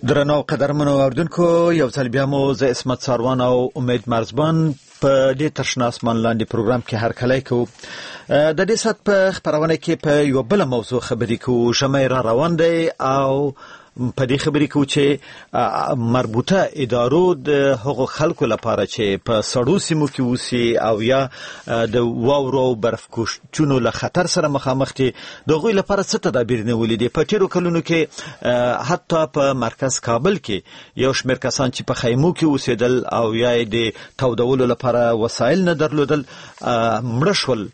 درنو قدرمنو اوردونکو یو ځل بیا مو زه اسمت ساروان او امید مرزبان په دې ترشنا اسمان لاندې پروګرام کې هر کله کوو د دې سات په خبرونه کې په یو بل موضوع خبرې کوو شمه را روان دی او په دې خبرې کوو چې مربوطه ادارو د حقوق خلکو لپاره چې په سړو سیمو کې اوسي او یا د واورو برف کوشچونو له خطر سره مخامخ دي دغه لپاره څه تدابیر نیولې دي. په تیرو کلونو کې حتی په مرکز کابل کې یو شمېر کسان چې په خیمو کې اوسېدل او یا د تودولو لپاره وسایل نه درلودل مړه شول.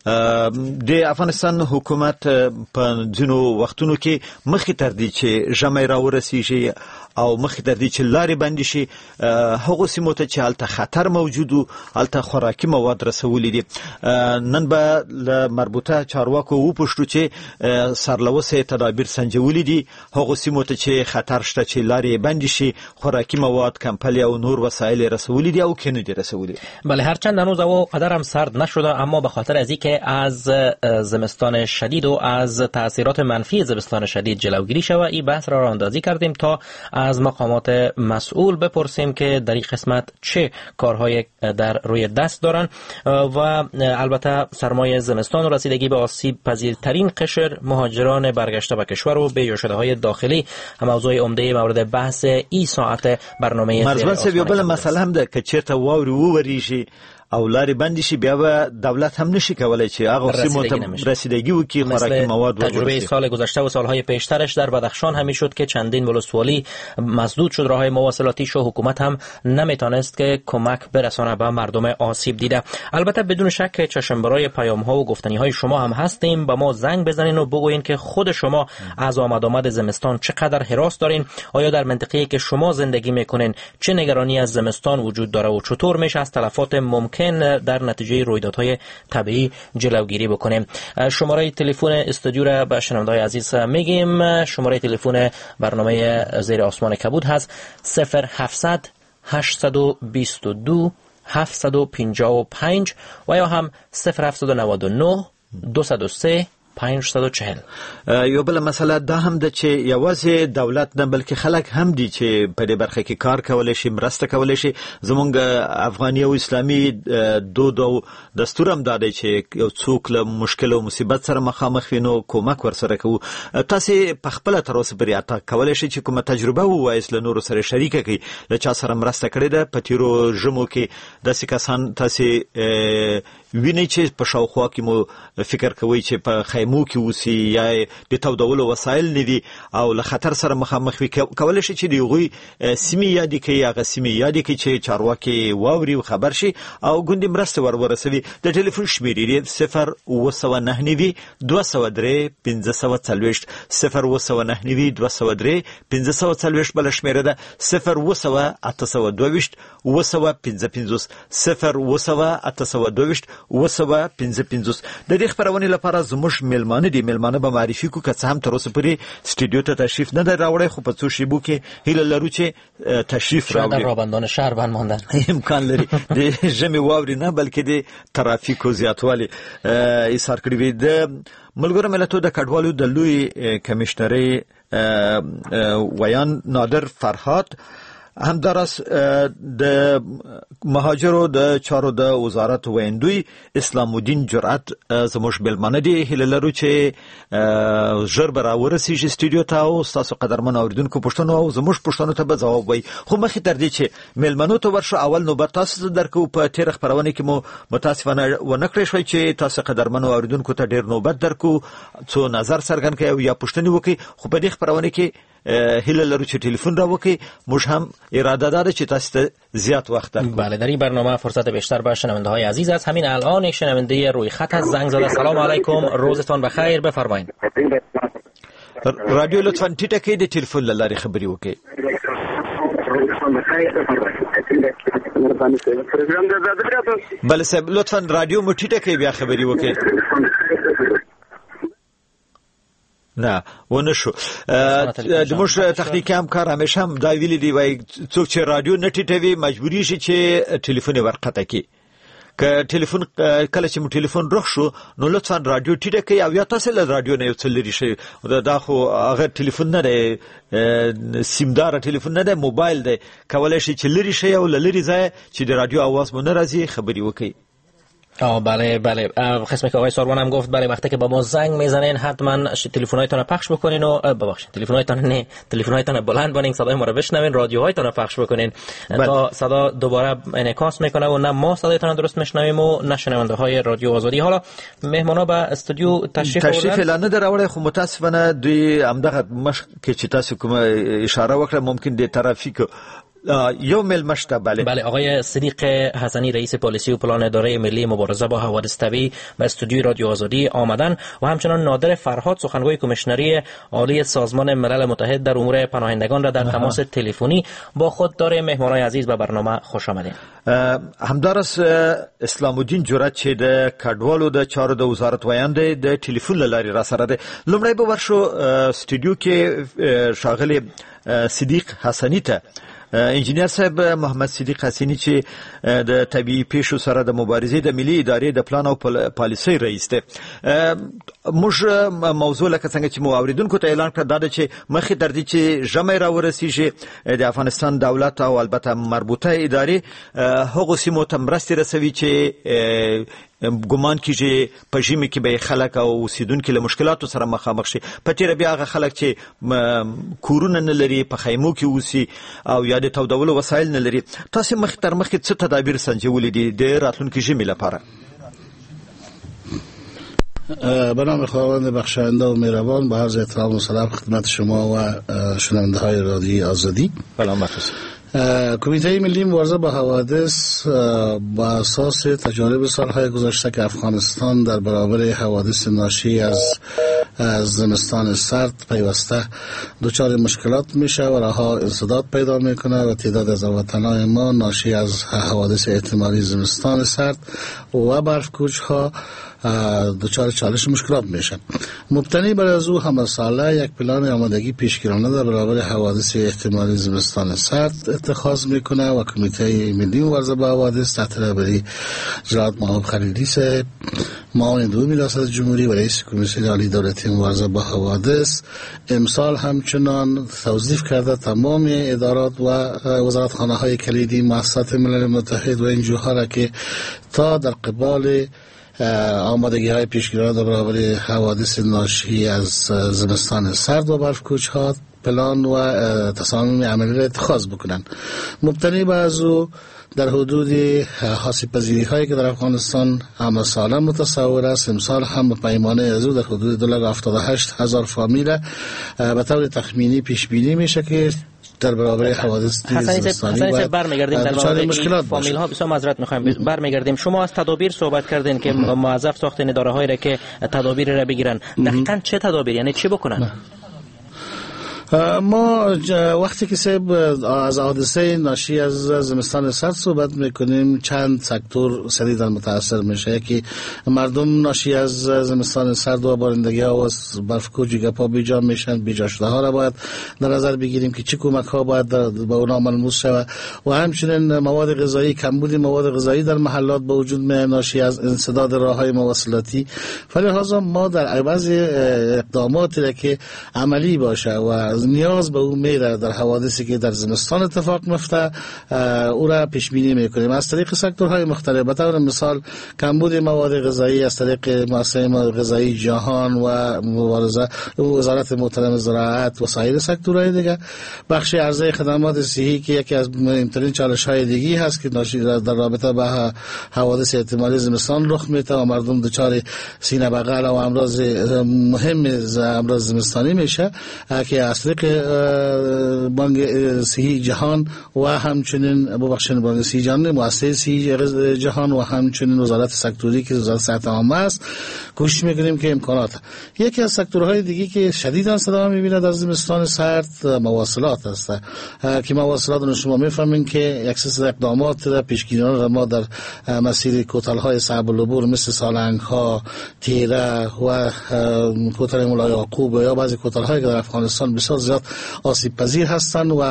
د افغانستان حکومت په ځینو وختونو کې مخې تر دې چې ژمی راورسیږي او مخې تر دې چې لارې بندې شي هغو سیمو ته چې هلته خطر موجود و هلته خوراکي مواد رسولي دي. نن به له مربوطه چارواکو وپوښتو چې سرلوسه تدابیر سنجولي دي هغو سیمو ته چې خطر شته چې لارې بندې شي خوراکي مواد کمپل او نور وسایل رسولي دي او که نه دي رسولي. بله هرچند هنوز هوا قدرم سرد نشده اما به خاطر از اینکه از زمستان شدید و از تأثیرات منفی زمستان شدید جلوگیری شود این بحث را اندازی کردیم تا از مقامات مسئول بپرسیم که در این قسمت چه کارهای در روی دست دارن و البته سرمای زمستان و رسیدگی به آسیب پذیرترین قشر مهاجران برگشته به کشور و به شده های داخلی موضوع عمده مورد بحث این ساعت برنامه مرزبان سبیو بله مسئله هم ده که چرته واوری وریشی او لارې بندې شي بیا به دولت هم نشي کولای چې هغه سیمو ته رسیدگی وکړي خوراکي مواد ورسوي. تجربه سال گذشته و سالهای پیشترش در بدخشان همین شد که چندین ولسوالی مسدود شد راههای مواصلاتیش و حکومت هم نمیتونست که کمک برسانه به مردم آسیب دیده. البته بدون شک چشم برای پیام ها و گفتنی های شما هم هستیم. با ما زنگ بزنین و بگوین که خود شما از آمد زمستان چقدر هراس دارین، آیا در منطقه‌ای که شما زندگی میکنین چه نگرانی از زمستان وجود داره و چطور میشه از تلفات ممکن در نتیجه رویدادهای طبیعی جلوگیری بکنیم. شماره تلفن استودیو را به شنونده‌های عزیز میگیم. شماره تلفن برنامه زیر آسمان کبود هست 0700 822 755 و یا هم 0799 203 540. یو بل مسله دا هم ده چې یوازې دولت نه بلکې خلک هم دي چې په دې برخه کې کار کولای شي مرسته کولای شي. زمونږ افغاني او اسلامي دود او دستور هم دا دی چې یو څوک له مشکل او مصیبت سره مخامخ وي نو کومک ورسره کوو. تاسو په خپل تر اوسه پورې اته کولای شي چې کومه تجربه ووایئ له نورو سره شریکه کړئ له چا سره مرسته کړې ده په تیرو ژمو کې داسې کسان تاسو وینئ چې په شاوخوا کې مو فکر کوئ چې په خیمو کې اوسي یا د تودولو وسایل نه دي او له خطر سره مخامخ وي کولای شي چې د هغوی سیمې یادې کړي هغه سیمې یادې کړي چې چارواکي واوري خبر شي او ګوندې مرسته ورسوي. د ټلیفون شمیرې دي 0999 203 540 0999 203 540 بل شمیره ده 0822 255 0822 255. د دې خبرونه لپاره زموږ ملمانه دي ملمانه به معرفي کو که څه هم تر اوسه پورې سټوډیو ته تشریف نه دی راوړی خو په څو شیبو کې هیله لرو چې تشریف راوړي. در رابندان شهر بند ماندن امکان لري د ژمي واوري نه بلکې د ترافیکو زیاتوالی ایثار کړی وي. د ملګرو ملتونو د کډوالو د لوی کمشنري ویان نادر فرهاد همدارس د مهاجرو د چارو د وزارت ویندوی اسلام الدین جرأت زموږ بلمانه دی هیله لرو چې ژر به راورسیږي سټوډیو ته او تاسو قدرمن اوریدونکو پوښتنو او زموږ پوښتنو ته به ځواب وایي. خو مخکې تر دې چې ملمنو ته ورشو اول نوبت تاسو درکو په تیر خبرونه کې مو متاسفانه ونکړی شوی چې تاسو قدرمن اوریدونکو ته ډیر نوبت درکو څو نظر څرګند کړئ یا پوښتنه وکړئ. خو په دې خبرونه کې هیله لرو چې ټلیفون را وکړئ. موږ هم اراده داره چې تاسو ته زیات وخت درکو. بله در این برنامه فرصت بیشتر به شنونده های عزیز است. همین الان یک شنونده روی خط از زنگ زده. سلام علیکم روزتان بخیر بفرمایید. رادیو لطفاً ټیټه کړئ د ټلیفون له لارې خبرې وکړئ. بله صاحب لطفاً رادیو مو ټیټه کړئ بیا خبرې وکړئ. نه ونه شو. د موږ تخنیکی همکار همیشه هم دا ویلي دی وایي څوک چې رادیو نه ټیټوي مجبوري شي چې ټلیفون یې ورقطع کړي. که ټلیفون کله چې مو ټلیفون روغ شو نو لطفا رادیو ټیټه کړئ او یا تاسو له رادیو نه یو څه لرې شئ. دا خو هغه ټلیفون نه دی، سیمدار ټلیفون نه دی، موبایل دی. کولای شئ چې لرې شئ او لرې ځای چې د رادیو आवाज مو نه راځي خبري وکړئ. بله بله، قسمی که آقای ساروان هم گفت بله وقتی که با ما زنگ میزنین حتما تلفن‌هایتون رو پخش بکنین و ببخشید تلفن‌هایتون بلند بانین، صدای ما رو بشنوین، رادیوهایتون رو پخش بکنین تا صدا دوباره انعکاس میکنه و نه ما صدایتون رو درست میشنویم و نه شنونده های رادیو آزادی. حالا مهمانا به استودیو تشریف اعلان نه دراوړی، خو متاسفانه دوی همدغه مشک چې تاسو کوم اشاره وکړه ممکن د ترافیک یو ملمشته. بله آقای صدیق حسنی رئیس پالیسی و پلان اداره ملی مبارزه با حوادث طبیعی به استودیوی رادیو آزادی آمدن و همچنان نادر فرهاد سخنگوی کمیشنری عالی سازمان ملل متحد در امور پناهندگان را در تماس تلفنی با خود داره. مهمانای عزیز به برنامه خوش آمدین. همدارس اسلام الدین جرأت چې د کډوالو د چارو د وزارت ویاند د ټلیفون لاري را سره ده. لومړی به ورشو استودیو کې شاغلی صدیق حسنی ته انجینیر صاحب محمد صدیق حسینی چې د طبيعي پیښو سره د مبارزې د ملي ادارې د پلان او پالیسۍ رئیس دی. موږ موضوع لکه څنګه چې مو اوریدونکو ته اعلان کړ دا چې مخې تر دې چې ژمې را ورسیږي د افغانستان دولت او البته مربوطه ادارې هغه سیمو ته مرستې رسوي چې ګومان کیږي په ژمي کې به خلک او اوسیدونکو له مشکلاتو سره مخامخ شي. په تیر بیا هغه خلک چې کورونه نه لري، په خیمو کې اوسي او یا د تودولو وسایل نه لري، تاسو مخ تر مخ څه تدابیر سنجولې دي د راتلونکي ژمي لپاره؟ به نام خداوند بخشاینده و مهربان، با عرض احترام و سلام خدمت شما و شنونده های رادیو آزادی. کمیته ملی مبارزه با حوادث با اساس تجارب سالهای گذشته که افغانستان در برابر حوادث ناشی از زمستان سرد پیوسته دچار مشکلات میشه و راه انسداد پیدا میکنه و تعداد از وطنان ما ناشی از حوادث احتمالی زمستان سرد و برفکوچ ها دچار چالش مشکلات میشن. مبتنی بر از او همه ساله یک پلان آمادگی پیشگیرانه در برابر حوادث احتمالی زمستان سرد اتخاذ میکنه و کمیته ملی مبارزه با حوادث تحت رهبری جناب محمد خلیلی صاحب معاون دوم ریاست جمهوری و رئیس کمیسیون عالی دولتی مبارزه با حوادث امسال همچنان توظیف کرده تمام ادارات و وزارتخانه های کلیدی مؤسسات ملل متحد و NGO ها را که تا در قبال آمادگی های پیشگیرانه در برابر حوادث ناشی از زمستان سرد و برفکوچ ها پلان و تصامیم عملی را اتخاذ بکنند. مبتنی بر از او در حدود حاصل پذیری هایی که در افغانستان همه ساله متصور است، امسال هم پیمانه از او در حدود 278,000 فامیل به طور تخمینی پیش بینی میشه که در برابر حوادث حسنی صاحب برمیگردیم در برابر فامیل ها. بسیار معذرت میخوایم برمیگردیم. شما از تدابیر صحبت کردین که موظف ساختین اداره هایی را که تدابیر را بگیرن. دقیقاً چه تدابیر، یعنی چی بکنن؟ ما وقتی که از حادثه ناشی از زمستان سرد صحبت میکنیم چند سکتور شدیداً متاثر میشه. یکی مردم ناشی از زمستان سرد و بارندگی ها و برفکوچ گپا بیجا میشن، بیجا شده ها را باید در نظر بگیریم که چه کمک ها باید به اونا ملموس شود و همچنین مواد غذایی، کمبود مواد غذایی در محلات به وجود میاد ناشی از انسداد راههای مواصلاتی. فلذا ما در بعضی اقداماتی که عملی باشه و نیاز به اون میره در حوادثی که در زمستان اتفاق میفته او را پیش بینی میکنیم از طریق سکتورهای مختلف. به طور مثال کمبود مواد غذایی از طریق مؤسسه غذایی جهان و مبارزه وزارت محترم زراعت و سایر سکتورهای دیگه. بخش عرضه خدمات صحی که یکی از مهمترین چالش‌های دیگه هست که ناشی در رابطه با حوادث احتمالی زمستان رخ میده و مردم دچار سینه بغل و امراض مهم امراض زمستانی میشه که از طریق بانک صحی جهان و همچنین بانک صحی جهان، مؤسسه صحی جهان و همچنین وزارت سکتوری که وزارت صحت عامه است کوشش میکنیم که امکانات. یکی از سکتورهای دیگه که شدیداً صدا میبینه در زمستان سرد مواصلات است که مواصلات شما میفهمین که یک سلسله اقدامات را پیشگیرانه را ما در مسیر کوتل‌های صعب العبور مثل سالنگ‌ها، تیره و کوتل مولا یعقوب یا بعضی کوتل‌هایی که در افغانستان بسیار زیاد آسیب پذیر هستند و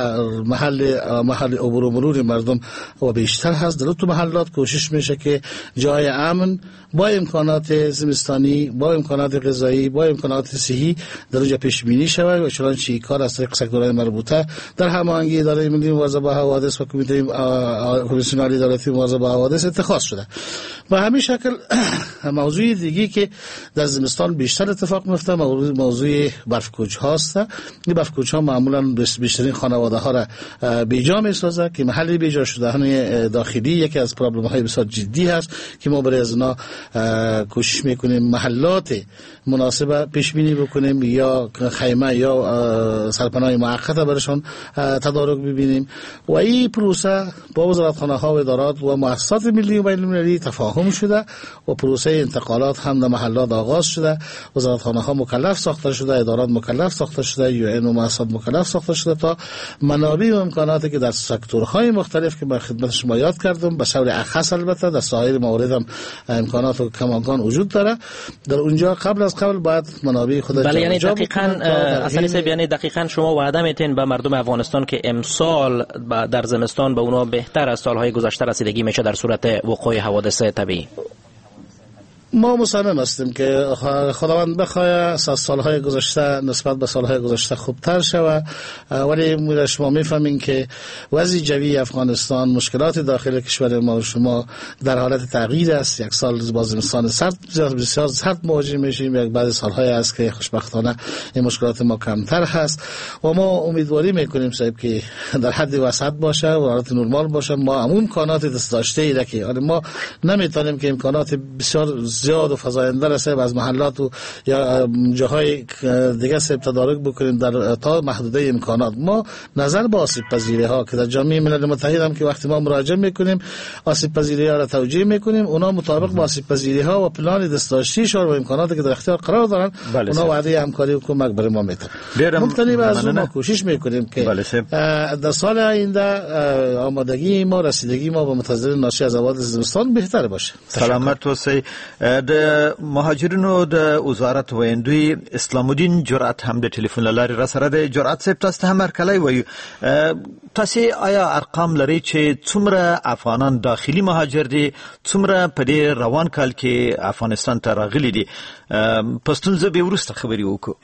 محل عبور و مرور مردم و بیشتر هست. در تو محلات کوشش میشه که جای امن با امکانات زمستانی، با امکانات غذایی، با امکانات صحی در اونجا پیش بینی شود و چنانچه کار از طریق سکتورهای مربوطه در هماهنگی اداره ملی مواظبت به حوادث و کمیسیون عالی دولتی مواظبت به حوادث اتخاذ شده. و همین شکل موضوع دیگه که در زمستان بیشتر اتفاق میفته موضوع برفکوچ هاست. این برفکوچ ها معمولا بیشترین خانواده ها را بیجا میسازه که محل بیجا شدن داخلی یکی از پرابلم های بسیار جدی هست که ما برای از اینا کوشش میکنیم محلات مناسب پیش بینی بکنیم یا خیمه یا سرپناه موقت برشان تدارک ببینیم و این پروسه با وزارتخانه ها و ادارات و مؤسسات ملی و بین المللی تفاهم شده و پروسه انتقالات هم در محلات آغاز شده. وزارتخانه ها مکلف ساخته شده، ادارات مکلف ساخته شده، UN و مؤسسات مکلف ساخته شده تا منابع و امکاناتی که در سکتورهای مختلف که من خدمت شما یاد کردم به صورت اخص البته در سایر موارد هم امکانات و کماکان وجود داره. در اونجا قبل باید منابع خود بله، یعنی دقیقاً اصلا سه یعنی دقیقاً شما وعده میتین به مردم افغانستان که امسال در زمستان به اونا بهتر از سالهای گذشته رسیدگی میشه در صورت وقوع حوادث طبیعی. ما مصمم هستیم که خداوند بخواد از سالهای گذشته نسبت به سالهای گذشته خوبتر شود، ولی شما میفهمین که وضع جوی افغانستان، مشکلات داخل کشور ما و شما در حالت تغییر است. یک سال با زمستان سرد بسیار سرد مواجه میشیم، یک بعد سالهای است که خوشبختانه این مشکلات ما کمتر هست و ما امیدواری میکنیم صاحب که در حد وسط باشه و حالت نرمال باشه. ما همون امکانات دست داشته ای که ما نمیتونیم که امکانات بسیار زیاد و فزاینده رسه از محلات و یا جاهای دیگه سب تدارک بکنیم در تا محدوده امکانات. ما نظر به آسیب پذیری ها که در جامعه ملل متحد هم که وقتی ما مراجعه میکنیم آسیب پذیری ها را توجیه میکنیم، اونا مطابق با آسیب پذیری ها و پلان دستاوردشون و امکاناتی که در اختیار قرار دارن اونا وعده همکاری و کمک برای ما میتن. مختلف از ما کوشش میکنیم که در سال آینده آمادگی ما، رسیدگی ما به متضررین ناشی از حوادث زمستان بهتر باشه. سلامت اوسئ. د مهاجرینو د وزارت ویندوی اسلام الدین جرأت هم د ټلیفون لارې را سره د جرأت صاحب تاسو ته هم هرکلی وایو. تاسو آیا ارقام لري چې څومره افغانان داخلي مهاجر دي، څومره په دې روان کال کې افغانستان ته راغلي دي؟ پښتون زه به وروسته خبرې وکړو.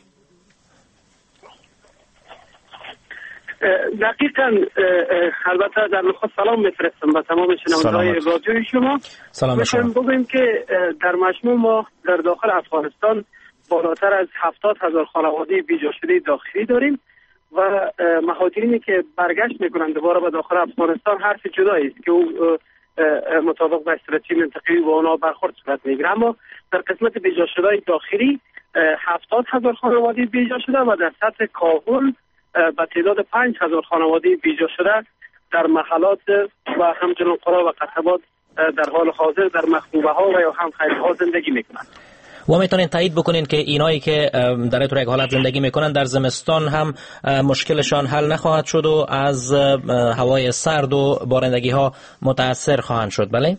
دقیقاً البته در نخست سلام میفرستم به تمام شنونده‌های رادیوی شما. سلام شما. بگویم که در مجموع ما در داخل افغانستان بالاتر از 70,000 خانواده بیجا شده داخلی داریم و مهاجرینی که برگشت میکنند دوباره به داخل افغانستان حرف جدایی است که او مطابق با استراتژی منطقه‌ای با اونا برخورد صورت میگیره. اما در قسمت بیجا شده داخلی 70,000 خانواده بیجا شده و در سطح کابل به تعداد 5,000 خانواده بیجا شده در محلات و همچنین قرا و قصبات در حال حاضر در مخروبه ها و یا هم خیمه ها زندگی میکنند. و میتونین تایید بکنین که اینایی که در این حالت زندگی میکنن در زمستان هم مشکلشان حل نخواهد شد و از هوای سرد و بارندگی ها متاثر خواهند شد؟ بله؟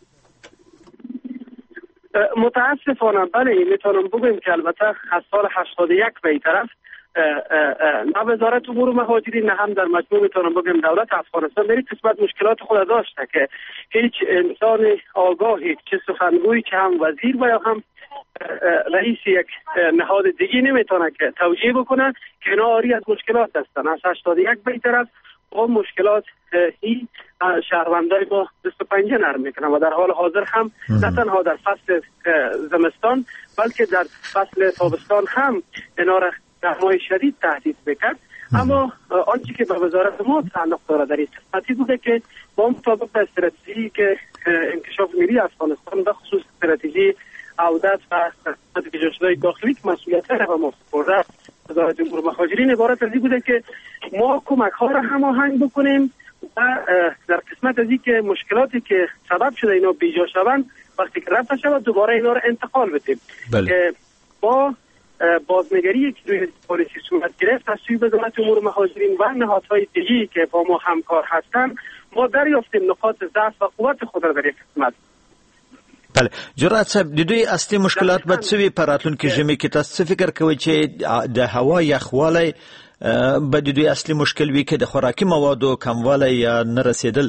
متاسفانه بله، میتونم بگویم که البته از سال 81 به این طرف نه وزارت امور مهاجرین نه هم در مجموع میتونم بگم دولت افغانستان در این قسمت مشکلات خود داشته که هیچ انسان آگاهی چه سخنگوی چه هم وزیر و یا هم رئیس یک نهاد دیگه نمیتونه که توجیه بکنه که اینا آری از مشکلات هستن. از 81 به این طرف اون مشکلات این شهروندای با دست و پنجه نرم میکنن و در حال حاضر هم نه تنها در فصل زمستان بلکه در فصل تابستان هم اینا را گرمای شدید تهدید بکرد. اما آنچه که به وزارت ما تعلق داره در این قسمتی بوده که با مطابق به استراتژی که انکشاف ملی افغانستان به خصوص استراتژی عودت و تجارت داخلی که مسئولیت را به ما سپرده وزارت امور مهاجرین عبارت از این بوده که ما کمک ها را هماهنگ بکنیم و در قسمت از این که مشکلاتی که سبب شده اینا بیجا شوند وقتی که رفت شود دوباره اینا رو انتقال بدیم. با بازنگری که روی پالیسی صورت گرفت از سوی وزارت امور مهاجرین و نهادهای دیگری که با ما همکار هستند، ما دریافتیم نقاط ضعف و قوت خود را در یک قسمت. بله جرأت صاحب، د دوی اصلي مشکلات به څه وي په راتلونکي ژمي کې؟ تاسو څه فکر کوئ چې د هوا یخوالی به د دوی اصلي مشکل وي که د خوراکي موادو کموالی یا نه رسیدل؟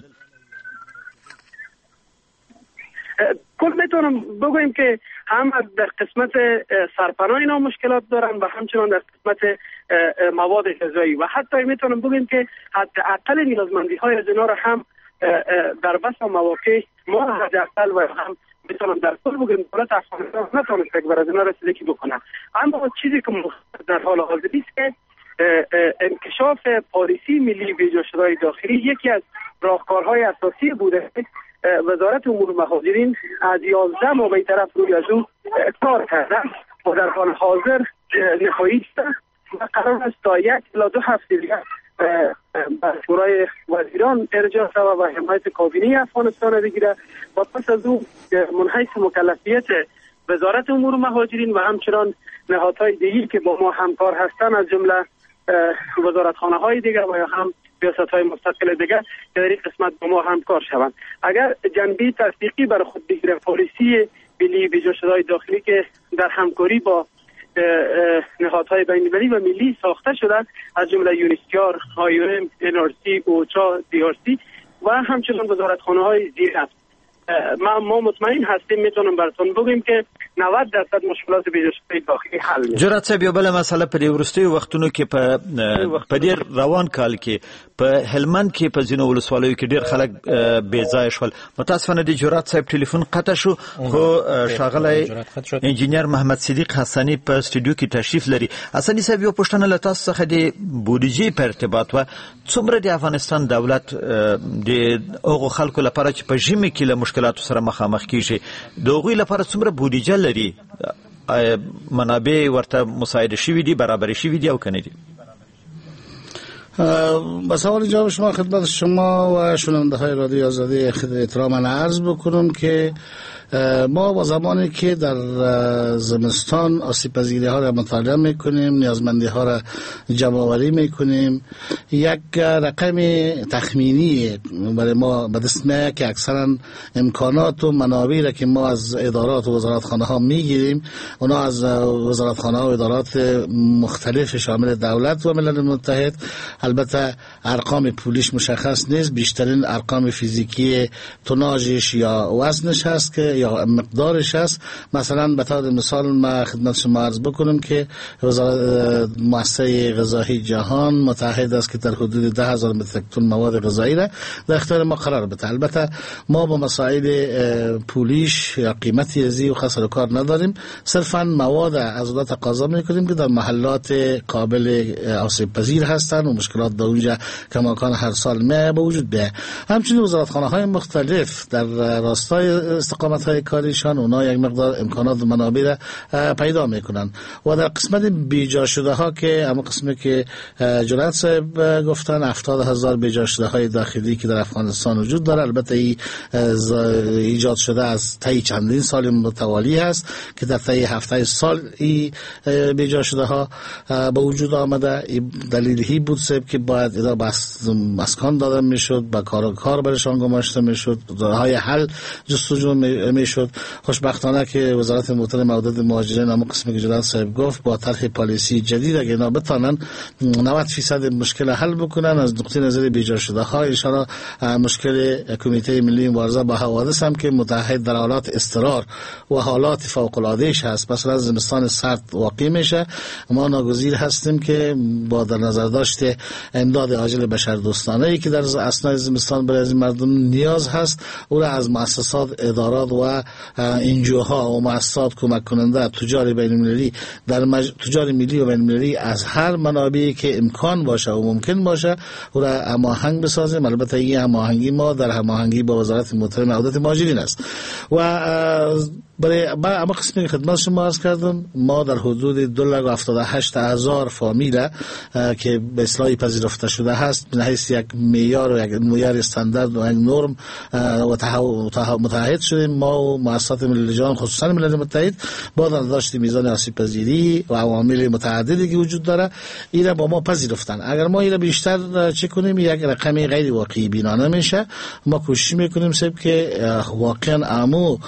کل میتونم بگویم که هم در قسمت سرپناه اینا مشکلات دارن و همچنان در قسمت مواد غذایی و حتی میتونم بگویم که حداقل نیازمندی های از اینا را هم در بس مواقع ما حداقل و هم میتونم در کل بگویم دولت افغانستان نتونسته که بر از اینا رسیدگی بکنه. اما چیزی که در حال حاضری است که انکشاف پالیسی ملی ویژه شده‌های داخلی یکی از راهکارهای اساسی بوده. وزارت امور مهاجرین از 11 ماه به طرف روی از او کار کردن و در حال حاضر نهایی است و قرار است تا 1 الی 2 هفته دیگر به شورای وزیران ارجاع شود و حمایت کابینه افغانستان بگیره و پس از او منحیث مکلفیت وزارت امور مهاجرین و همچنان نهادهای دیگری که با ما همکار هستند از جمله وزارتخانه های دیگر و یا هم ریاست های مستقل دیگر که در این قسمت با ما همکار شوند. اگر جنبه تصدیقی بر خود بگیره پالیسی ملی ویژه شده‌های داخلی که در همکاری با نهادهای بین‌المللی و ملی ساخته شده از جمله یونیسکیار، IOM، NRC، اوچا، DRC و همچنان وزارتخانه های زیر است. ما مطمئن هستیم میتونم براتون بگیم که 90% مشکلات ویژه داخلی حل میشه. جرأت صاحب، یو بل مسله په دې وروستیو وختونو کې په ډیر روان کال کې په هلمند کې په ځینو ولسوالیو کې ډیر خلک بې ځایه شول. متاسفانه د جرأت صاحب ټلیفون قطع شو، خو ښاغلی انجینیر محمد صدیق حسنی په استودیو کې تشریف لري. حسنی صاحب، یو پوښتنه له تاسو څخه د بودیجې په ارتباط و، څومره د افغانستان دولت د هغو خلکو لپاره چې په ژمي کې له مشکلاتو سره مخامخ کیږي د هغوی لپاره څومره بودیجه لري؟ منابع ورته مساعده شوي دي، برابر شوي دي او کنه دي؟ با سوال جواب شما خدمت شما و شنونده های رادیو آزادی احتراما عرض بکنم که ما با زمانی که در زمستان آسیب پذیری ها را مطالعه میکنیم، نیازمندی ها را جمع آوری میکنیم، یک رقم تخمینی برای ما به دست میاد که اکثرا امکانات و منابعی را که ما از ادارات و وزارتخانه ها میگیریم، اونا از وزارتخانه ها و ادارات مختلف شامل دولت و ملل متحد، البته ارقام پولیش مشخص نیست، بیشترین ارقام فیزیکی توناژش یا وزنش هست که یا مقدارش هست. مثلا به طور مثال ما خدمت شما عرض بکنم که مؤسسه غذایی جهان متحد است که در حدود 10,000 متر تن مواد غذایی را در اختیار ما قرار بده. البته ما با مسائل پولیش یا قیمتی ازی و خسر و کار نداریم، صرفا مواد از اونها تقاضا میکنیم که در محلات قابل آسیب پذیر هستند و مشکلات در اونجا کماکان هر سال می به وجود بیاید. همچنین وزارتخانه های مختلف در راستای استقامت های کاریشان اونا یک مقدار امکانات و منابع را پیدا میکنن و در قسمت بیجا شده ها که اما قسمی که جرأت صاحب گفتن 70,000 بیجا شده های داخلی که در افغانستان وجود داره، البته ایجاد شده از طی چندین سال متوالی هست که در طی 7 سال ای بیجا شده ها به وجود آمده. دلیل هی بود که باید ادا مسکن داده میشد، با کار برشان گماشته میشد، راههای حل جستجو میشد. خوشبختانه که وزارت محترم عودت مهاجرین اما قسمی که جلال صاحب گفت با طرح پالیسی جدید اگه اینا بتانن 90% مشکل حل بکنن از نقطه نظر بیجا شده ها. اشاره مشکل کمیته ملی مبارزه با حوادث هم که متحد در حالات اضطرار و حالات فوق العاده‌اش هست، مثلا زمستان سرد واقع میشه، ما ناگزیر هستیم که با در نظر داشته امداد عاجل بشردوستانه‌ای که در اثنای زمستان برای مردم نیاز هست، او را از مؤسسات، ادارات و انجوها و مؤسسات کمک کننده تجار بین‌المللی تجار ملی و بین‌المللی از هر منابعی که امکان باشه و ممکن باشه او را هماهنگ بسازیم. البته این هماهنگی ما در هماهنگی با وزارت محترم عودت مهاجرین است و برای اما قسمی خدمت شما عرض کردم ما در حدود 278,000 فامیل که به اصطلاح پذیرفته شده هست به حیث یک معیار و یک معیار استاندارد و یک نرم متحد شدیم ما و مؤسسات ملل جهان خصوصا ملل متحد با داشت میزان آسیب پذیری و عوامل متعددی که وجود داره اینا با ما پذیرفتن. اگر ما اینا بیشتر چه کنیم یک رقم غیر واقعی بینانه میشه. ما کوشش میکنیم که واقعا عمو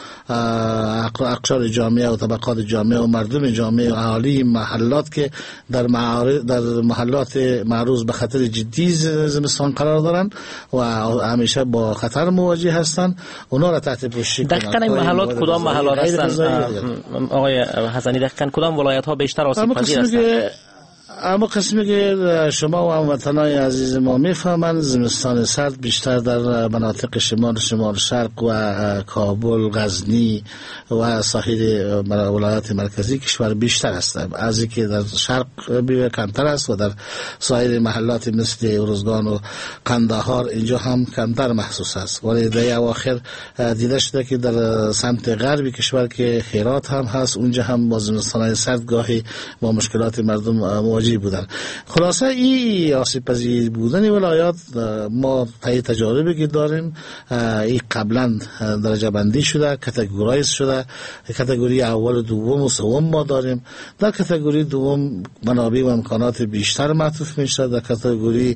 اقشار جامعه و طبقات جامعه و مردم جامعه و اهالی محلات که در محلات معروض به خطر جدی زمستان قرار دارن و همیشه با خطر مواجه هستن اونا را تحت پوشش کنند. دقیقاً این محلات کدام محلات هستن آقای حسنی؟ دقیقاً کدام ولایت ها بیشتر آسیب پذیر هستند؟ اما قسمی که شما و هموطنان عزیز ما میفهمند زمستان سرد بیشتر در مناطق شمال شرق و کابل، غزنی و ساحل ولایات مرکزی کشور بیشتر است از اینکه در شرق کمتر است و در سایر محلات مثل ارزگان و قندهار اینجا هم کمتر محسوس است. ولی در اواخر دیده شده که در سمت غربی کشور که هرات هم هست اونجا هم با زمستان سرد گاهی با مشکلات مردم مواجه بودن. خلاصه این آسیب پذیر بودن ولایات ما طی تجاربی که داریم این قبلا درجه بندی شده، کاتگورایز شده. کاتگوری اول و دوم و سوم ما داریم. در کاتگوری دوم منابع و امکانات بیشتر معطوف میشه. در کاتگوری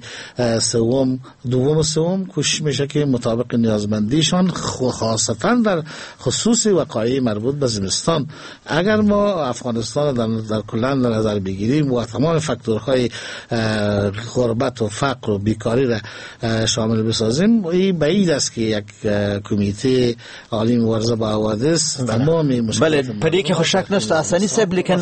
دوم و سوم کوشش میشه که مطابق نیازمندیشان خاصتا در خصوص وقایع مربوط به زمستان اگر ما افغانستان در کلا در نظر بگیریم و تمام فاکتورهای غربت و فقر و بیکاری را شامل بسازیم این بعید است که یک کمیته عالی مبارزه با حوادث تمام مشکلات پدې کې خو شک نشته اساني صاحب لیکن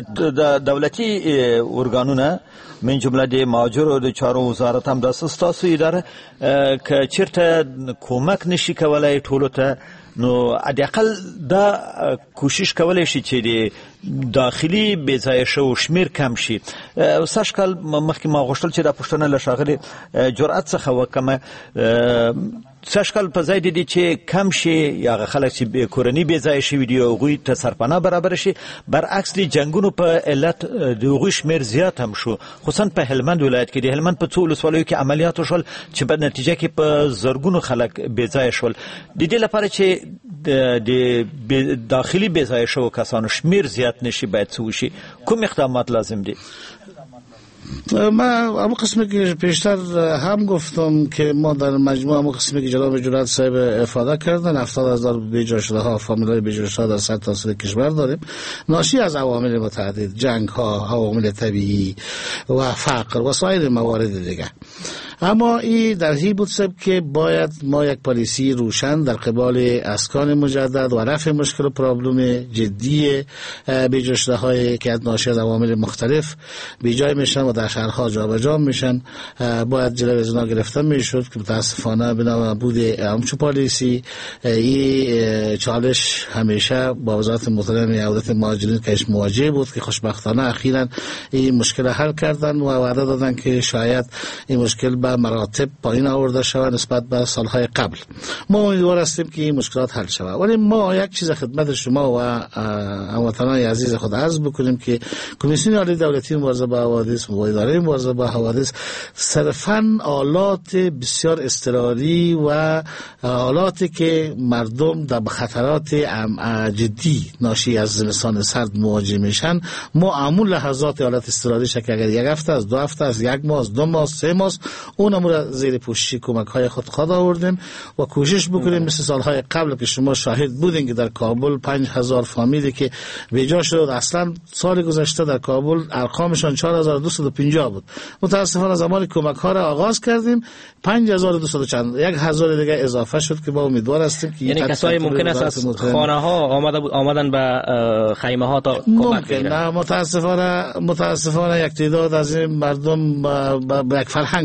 دولتي ارګانونه من جمله د مهاجرو د چارو وزارت هم د اساس اداره ک چیرته کومک نشي کولای ټولو ته نو اقل دا کوشش کولای شي چې د داخلي بیځایشه او شمیر کم شي. ساش کال مخکې ما غوښتل چې دا پښتنه لشاغلي جرأت څخه وکمه ساش کال په ځای دي چې کم شي یا خلک چې کورنۍ بیځای شي ویډیو غوي ته سرپناه برابر شي برعکس د جنگونو په علت د غوي شمیر زیات هم شو خصوصا په هلمند ولایت کې د هلمند په ټول ولسوالیو کې عملیات وشول چې په نتیجه کې په زرګونو خلک بیځای شول. د دې لپاره چې د داخلي بیځای شو کسانو شمیر زیات نشي باید څه وشي کوم اقدامات لازم دي؟ ما اما قسمی که پیشتر هم گفتم که ما در مجموعه اما قسمی که جناب جرأت صاحب افاده کردن 70,000 بیجا شده ها فامیلای بیجا شده در سرتاسر کشور داریم ناشی از عوامل متعدد جنگ ها عوامل طبیعی و فقر و سایر موارد دیگه. اما این در هی بود که باید ما یک پالیسی روشن در قبال اسکان مجدد و رفع مشکل و پرابلم جدی بیجا شده های که ناشی از عوامل مختلف بیجای میشن و در شهرها جابجا میشن باید جلوی از اونا گرفته میشد که متاسفانه بنا بود همچو پالیسی این چالش همیشه با وزارت محترم عودت مهاجرین کهش مواجه بود که خوشبختانه اخیراً این مشکل حل کردن و وعده دادن که شاید این مشکل به مراتب پایین آورده شود نسبت به سالهای قبل. ما امیدوار هستیم که این مشکلات حل شود. ولی ما یک چیز خدمت شما و هموطنان عزیز خود عرض بکنیم که کمیسیون عالی دولتی مبارزه با حوادث و اداره مبارزه با حوادث صرفاً آلات بسیار اضطراری و آلاتی که مردم در خطرات جدی ناشی از زمستان سرد مواجه میشن معمول لحظات آلات اضطراری شکل اگر یک هفته از 2 هفته از 1 ماه از 2 ماه 3 ماه اونم را زیر پوشش کمک های خود آوردیم و کوشش بکنیم مثل سالهای قبل که شما شاهد بودین که در کابل 5,000 فامیلی که بیجا شد اصلا سال گذشته در کابل ارقامشان 4,250 بود. متاسفانه زمان کمک ها را آغاز کردیم 5,200 چند 1,000 دیگه اضافه شد که با امیدوار هستیم که یعنی کسایی ممکن است از خانه ها آمدن به خیمه ها تا کمک بگیرن. متاسفانه یک تعداد از این مردم به یک فرهنگ تبدیل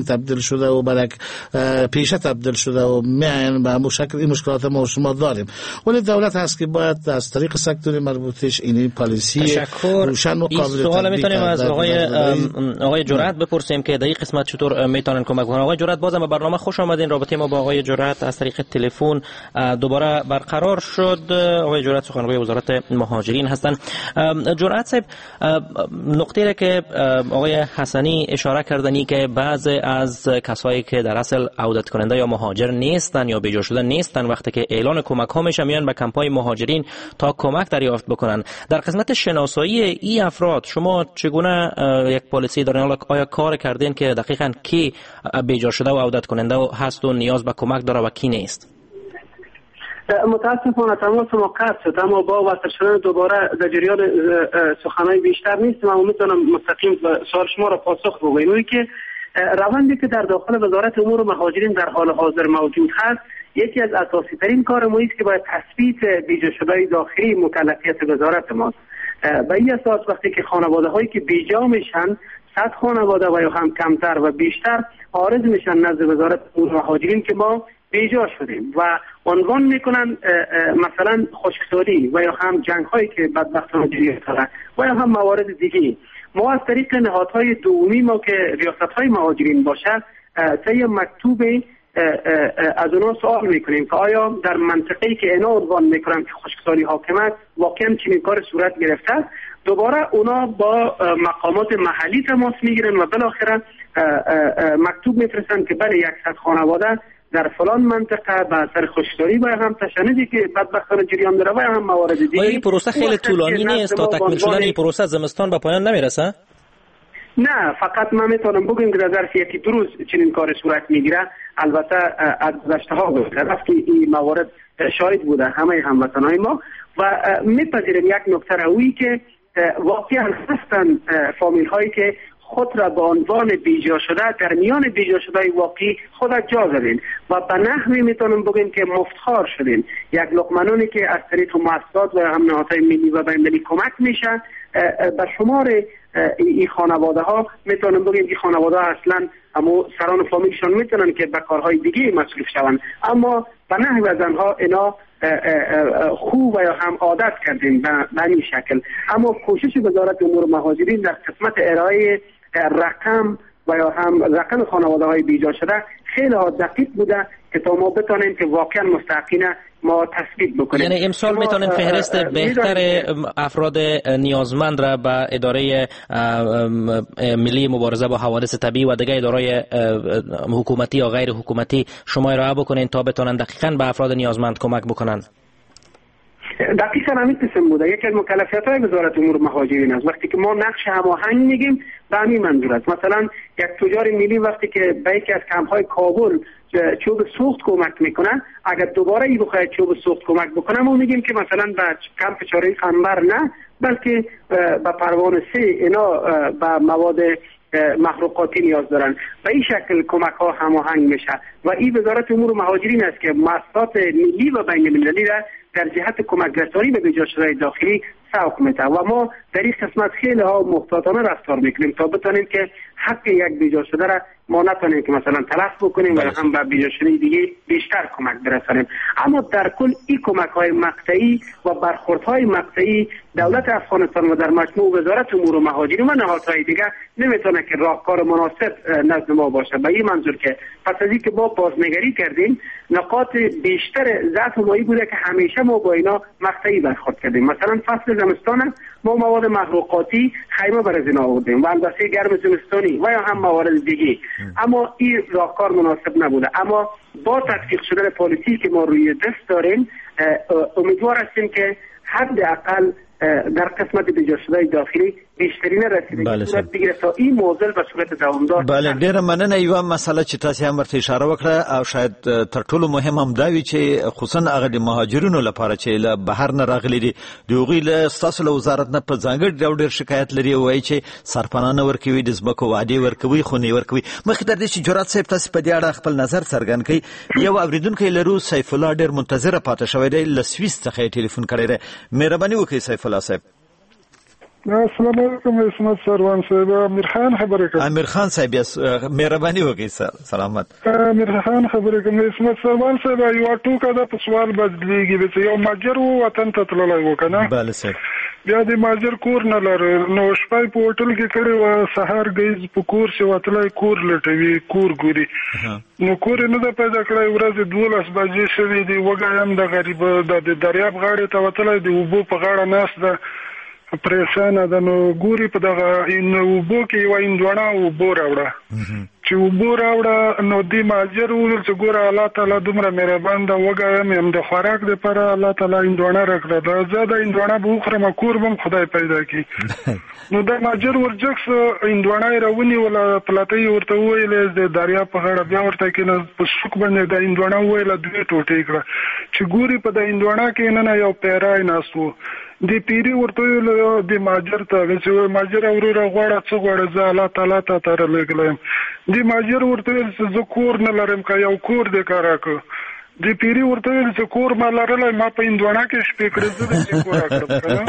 شده و برای پیشه تبدیل شده و میاین به همون شکل. این مشکلات ما و شما داریم، ولی دولت هست که باید از طریق سکتور مربوطش این پالیسی روشن و قابل سوال میتونیم از آقای جرأت بپرسیم که در این قسمت چطور میتونن کمک کنن. آقای جرأت، بازم به برنامه خوش آمدین. رابطه ما با آقای جرأت از طریق تلفن دوباره برقرار شد. آقای جرأت سخنگوی وزارت مهاجرین هستند. جرأت صاحب، نقطه‌ای را که آقای حسنی اشاره کردنی که بعضی از کسایی که در اصل عودت کننده یا مهاجر نیستن یا بیجا شده نیستن، وقتی که اعلان کمک ها میشه میان به کمپای مهاجرین تا کمک دریافت بکنن. در قسمت شناسایی این افراد شما چگونه یک پالیسی دارین؟ آیا کار کردین که دقیقاً کی بیجا شده و عودت کننده هست و نیاز به کمک داره و کی نیست؟ متاسفانه تماس ما قطع شد، اما با وصل شدن دوباره در جریان سخنهای بیشتر نیستم، اما میتونم مستقیم سوال شما را پاسخ بگویم که روندی که در داخل وزارت امور و مهاجرین در حال حاضر موجود هست، یکی از اساسی ترین کار ما است که باید تثبیت بیجا شده داخلی مکلفیت وزارت ماست. به این اساس وقتی که خانواده هایی که بیجا میشن 100 خانواده و یا هم کمتر و بیشتر عارض میشن نزد وزارت امور و مهاجرین که ما بیجا شدیم و عنوان میکنن مثلا خشکسالی و یا هم جنگ هایی که بدبختانه جریان داره و یا هم موارد دیگه. ما از طریق نهادهای دومی ما که ریاست های مهاجرین باشه طی مکتوب از اونا سوال میکنیم که آیا در منطقه‌ای که اینا عنوان میکنن که خشکسالی حاکمه واقعا چنین کار صورت گرفته. دوباره اونا با مقامات محلی تماس میگیرن و بالاخره مکتوب میفرستن که بله 100 خانواده در فلان منطقه به اثر خشکسالی و هم تشنجی که بدبختانه جریان داره و هم موارد دیگه. این پروسه خیلی طولانی نیست تا تکمیل شدن این پروسه زمستان به پایان نمیرسه؟ نه، فقط من میتونم بگم که در ظرف یکی دو روز چنین کار صورت میگیره. البته از گذشته ها گذشته که این موارد شاهد بوده همه هموطنهای ما و میپذیرم یک نکته روی که واقعا هستن فامیل هایی که خود را به عنوان بیجا شده در میان بیجا شده واقعی خود جا زدین و به نحوی میتونم بگم که مفتخار شدین. یک لقمنانی که از طریق مؤسسات و هم نهادهای ملی و بین‌المللی کمک میشن به شمار این خانواده ها میتونم بگم که خانواده ها اصلا اما سران فامیلشان میتونن که به کارهای دیگه مصروف شوند، اما به نحو از آنها اینا خوب و یا هم عادت کردیم به این شکل. اما کوشش وزارت امور مهاجرین در قسمت ارائه رقم و یا هم رقم خانواده های بیجا شده خیلی دقیق بوده که تا ما بتانیم که واقعا مستحقین ما تثبیت بکنیم. یعنی امسال میتونین فهرست بهتر افراد نیازمند را به اداره ملی مبارزه با حوادث طبیعی و دیگر اداره حکومتی یا غیر حکومتی شما ارائه بکنین تا بتونن دقیقاً به افراد نیازمند کمک بکنن؟ دقیقاً همین قسم بوده. یکی از مکلفیت‌های وزارت امور مهاجرین است. وقتی که ما نقش هماهنگ میگیم به همین منظور است. مثلا یک تجار ملی وقتی که به یکی از کمپ‌های کابل چوب سوخت کمک میکنن، اگر دوباره این بخواهد چوب سوخت کمک بکنه ما میگیم که مثلا به کمپ چاره قنبر نه، بلکه به پروانه 3 اینا به مواد محروقاتی نیاز دارن. و این شکل کمک ها هماهنگ میشه و این وزارت امور مهاجرین است که مؤسسات ملی و بین المللی را در جهت کمک رسانی به بیجا شده داخلی سوق میده و ما در این قسمت خیلی ها محتاطانه رفتار میکنیم تا بتونیم که حق یک بیجا شده را ما نتونیم که مثلا تلف بکنیم و هم به بیجا شده دیگه بیشتر کمک برسانیم. اما در کل این کمک های مقطعی و برخورد های مقطعی دولت افغانستان و در مجموع وزارت امور مهاجرین و نهادهای دیگر نمیتونه که راهکار مناسب نزد ما باشه. به این منظور که پس از اینکه ما بازنگری کردیم نقاط بیشتر ضعف ما بوده که همیشه ما با اینا مقطعی برخورد کردیم. مثلا فصل زمستان ما مواد محروقاتی خیمه بر از اینا آوردیم و اندازه گرم زمستانی و یا هم موارد دیگه، اما این راهکار مناسب نبوده. اما با تطبیق شدن پالیسی که ما روی دست داریم امیدوار هستیم که حداقل در قسمت بیجا شده داخلی بیشترین رسیدگی صورت بگیره تا این موضوع به صورت دوامدار. بله، ډیره مننه. یو مسله چې تاسو هم ورته اشاره وکړه او شاید تر ټولو مهم هم دا وی چې خصوصا هغه د مهاجرینو لپاره چې له بهر نه راغلي دي دوی له ستاسو له وزارت نه په ځانګړي ډول ډیر شکایت لري وایي چې سرپناه ورکوي د ځمکو وعده ورکوي خو نه ورکوي. مخکې تر دې چې جرأت صاحب تاسو په دې اړه خپل نظر څرګند کړئ، یو اوریدونکو لرو سیف الله ډیر منتظر پاتې شوی دی له سویس څخه ټلیفون کړی دی. مهرباني وکړئ سیف الله صاحب. السلام علیکم اسمت سروان صاحب. امیر خان خبرې کوم. امیر خان صاحب مهرباني وکړئ سلامت. امیر خان خبرې کوم. اسمت سروان صاحب یو ټوکه د سوال بدلیږي چې یو ماجر وطن ته تللی و کنه. بله صاحب. بیا د ماجر کور نه لري نو شپه په هوټل کې کړي و سحر گئی په کور شي وتلای کور لټوي کور ګوري نو کور نه د پیدا کړی ورځ 12 بجې شوې دی وګایم د غریب د دریاب غاړې ته وتلای دی وبو په غاړه ناس ده پریشان ده نو ګوري په دغه وبو کې یو اندوانه وبو راوړه چې وبو راوړه نو دی ماجر ول چې ګوره الله تعالی دومره مهربان ده وګایم هم د خوراک لپاره الله تعالی اندوانه راکړه دا زه د اندوانه به خورم کور بم خدای پیدا کی نو د ماجر ورجکس اندوانه راونی ولا پلاټي ورته ویل د دریا په غاړه بیا ورته کې په شوک باندې د اندوانه ویل دوی ټوټې کړه چې ګوري په د اندوانه کې نه یو پیرای ناسو دی پیری ورته د ماجر ته چې ماجر اوره غواړه څو غواړه زه الله تعالی ته تر لګلم دی ماجر ورته چې کور نه لرم کا یو کور د کاراکو دی پیری ورته چې کور ما لرلای ما په اندوانه کې شپې کړې زه چې کور راکړم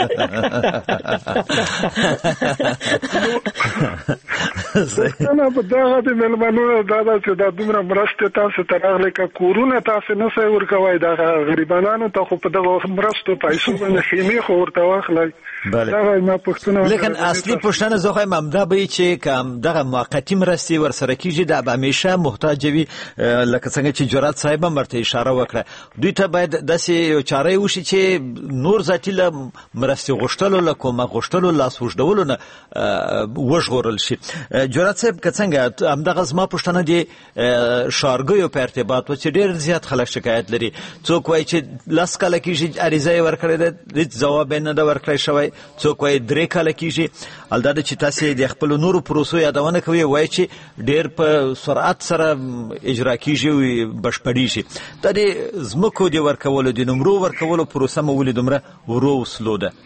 نه په دغه د ملمنو دا چې دا دومره مرسته تاسو ته راغلي کا کورونه تاسو نه سوي ورکوي دا غریبانو ته خو په دغه مرستو پیسې باندې خیمه خو ورته واخلای دا ما پښتنه لیکن اصلي پښتنه زه هم دا به چې کوم دغه موقتی مرستي ورسره کیږي دا به همیشه محتاج وي لکه څنګه چې جرأت صاحب مرته اشاره وکړه دوی ته باید داسې چاره وشي چې نور ذاتی له مرستي غوښتلو له کومه غوښتلو لاس وژدولو نه وژغورل شي جرأت صاحب که څنګه همدغه زما پښتنه دي شارګیو په ارتباط و چې ډېر زیات خلک شکایت لري څوک وایي چې لاس کاله کېږي عریضه یې ورکړې ده هېڅ ځواب نه ده ورکړی شوی څوک وایي 3 کاله کېږي البته چې تاسې د خپلو نورو پروسو یادونه کوئ وایي چې ډېر په سرعت سره اجرا کېږي بشپړېږي دا د ځمکو د ورکولو د نمرو ورکولو پروسه مو ولې دومره ورو وسلو ده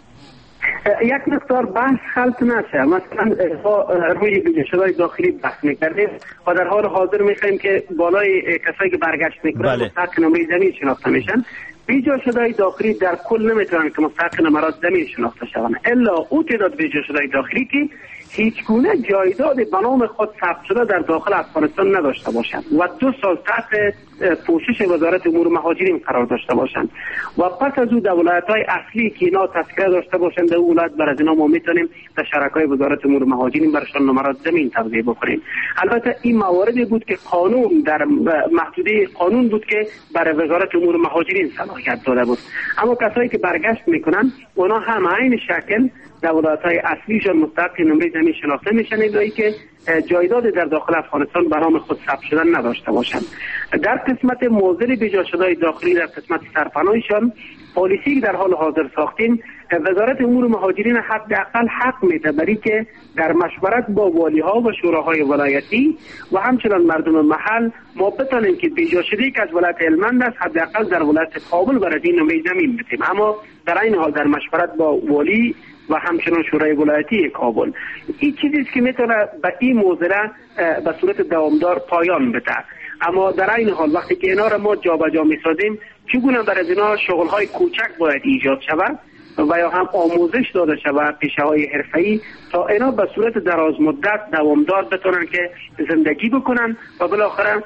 یک مقدار بحث خلط نشه مثلا روی بیجاشدهای داخلی بحث میکردیم و در حال حاضر میخوایم که بالای کسایی که برگشت میکنن مستحق نمره زمین شناخته میشن بیجاشدهای داخلی در کل نمیتونن که مستحق نمرات زمین شناخته شوند الا او تعداد بیجاشدهای داخلی که هیچ گونه جایداد به نام خود ثبت شده در داخل افغانستان نداشته باشند و 2 سال تحت پوشش وزارت امور مهاجرین قرار داشته باشند و پس از او در ولایت‌های اصلی که اینا تذکره داشته باشند در ولایت بر از اینا ما میتونیم در شرکای وزارت امور مهاجرین برشان نمرات زمین توزیع بکنیم. البته این مواردی بود که قانون در محدوده قانون بود که برای وزارت امور مهاجرین صلاحیت داده بود اما کسایی که برگشت میکنن اونا هم عین شکل در ولایت‌های اصلیشان مستحق نمره زمین شناخته میشن الا که جایداد در داخل افغانستان به نام خود ثبت شدن نداشته باشند. در قسمت موزل بیجاشدهای داخلی در قسمت سرپناهشان پالیسی در حال حاضر ساختیم وزارت امور مهاجرین حداقل حق میده برای که در مشورت با والیها و شوراهای ولایتی و همچنان مردم محل ما بتانیم که بیجاشده‌ای که از ولایت هلمند است حداقل در ولایت کابل برای این نمره زمین بدیم اما در این حال در مشورت با والی و همچنان شورای ولایتی کابل این چیزی است که میتونه به این موضوع به صورت دوامدار پایان بده اما در این حال وقتی که اینا را ما جابجا میسازیم چگونه برای اینا شغل‌های کوچک باید ایجاد شود و یا هم آموزش داده شود پیشه‌های حرفه‌ای تا اینا به صورت دراز مدت دوامدار بتونن که زندگی بکنن و بالاخره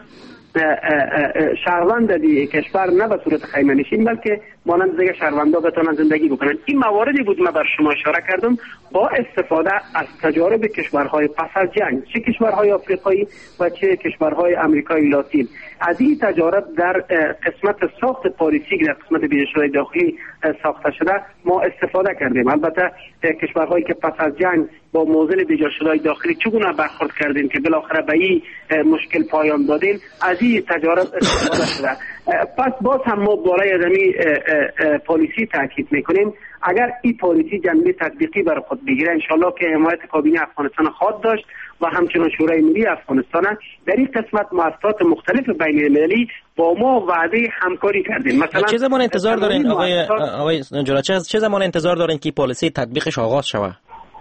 شهروند دی کشور نه به صورت خیمه نشین بلکه مانند دیگه شهروندا بتونن زندگی بکنن این مواردی بود من بر شما اشاره کردم با استفاده از تجارب کشورهای پس از جنگ چه کشورهای آفریقایی و چه کشورهای آمریکای لاتین از این تجارب در قسمت ساخت پالیسی در قسمت بیجاشدهای داخلی ساخته شده ما استفاده کردیم البته کشورهایی که پس از جنگ با موزل بیجاشدهای داخلی چگونه برخورد کردیم که بالاخره به این مشکل پایان دادیم از این تجارب استفاده شده پس باز هم ما بالای ادمی پالیسی تاکید میکنیم اگر این پالیسی جنبه تطبیقی بر خود بگیره انشالله که حمایت کابینه افغانستان خواهد داشت و همچنان شورای ملی افغانستان در این قسمت مؤسسات مختلف بین المللی با ما وعده همکاری کردیم مثلا چه زمان انتظار دارین آقای نجارا چه زمان انتظار دارین که پالیسی تطبیقش آغاز شود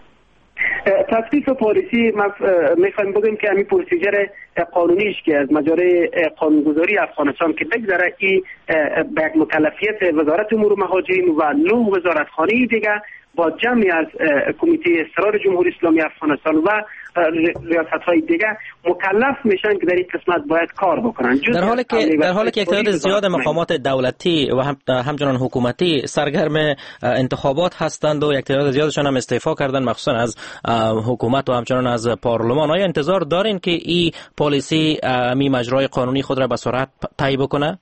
تصویب پالیسی میخوایم بگیم که همین پروسیجر قانونیش که از مجاره قانونگذاری افغانستان که بگذره این به مکلفیت وزارت امور مهاجرین و 9 وزارتخانه دیگه با جمعی از کمیته اصرار جمهوری اسلامی افغانستان و ریاست‌های دیگه مکلف میشن که در این قسمت باید کار بکنن. در حالی که تعداد زیاد مقامات دولتی و همچنان حکومتی سرگرم انتخابات هستند و یک تعداد زیادشان هم استعفا کردن، مخصوصا از حکومت و همچنان از پارلمان، آیا انتظار دارین که این پالیسی می مجرای قانونی خود را به سرعت طی بکنه؟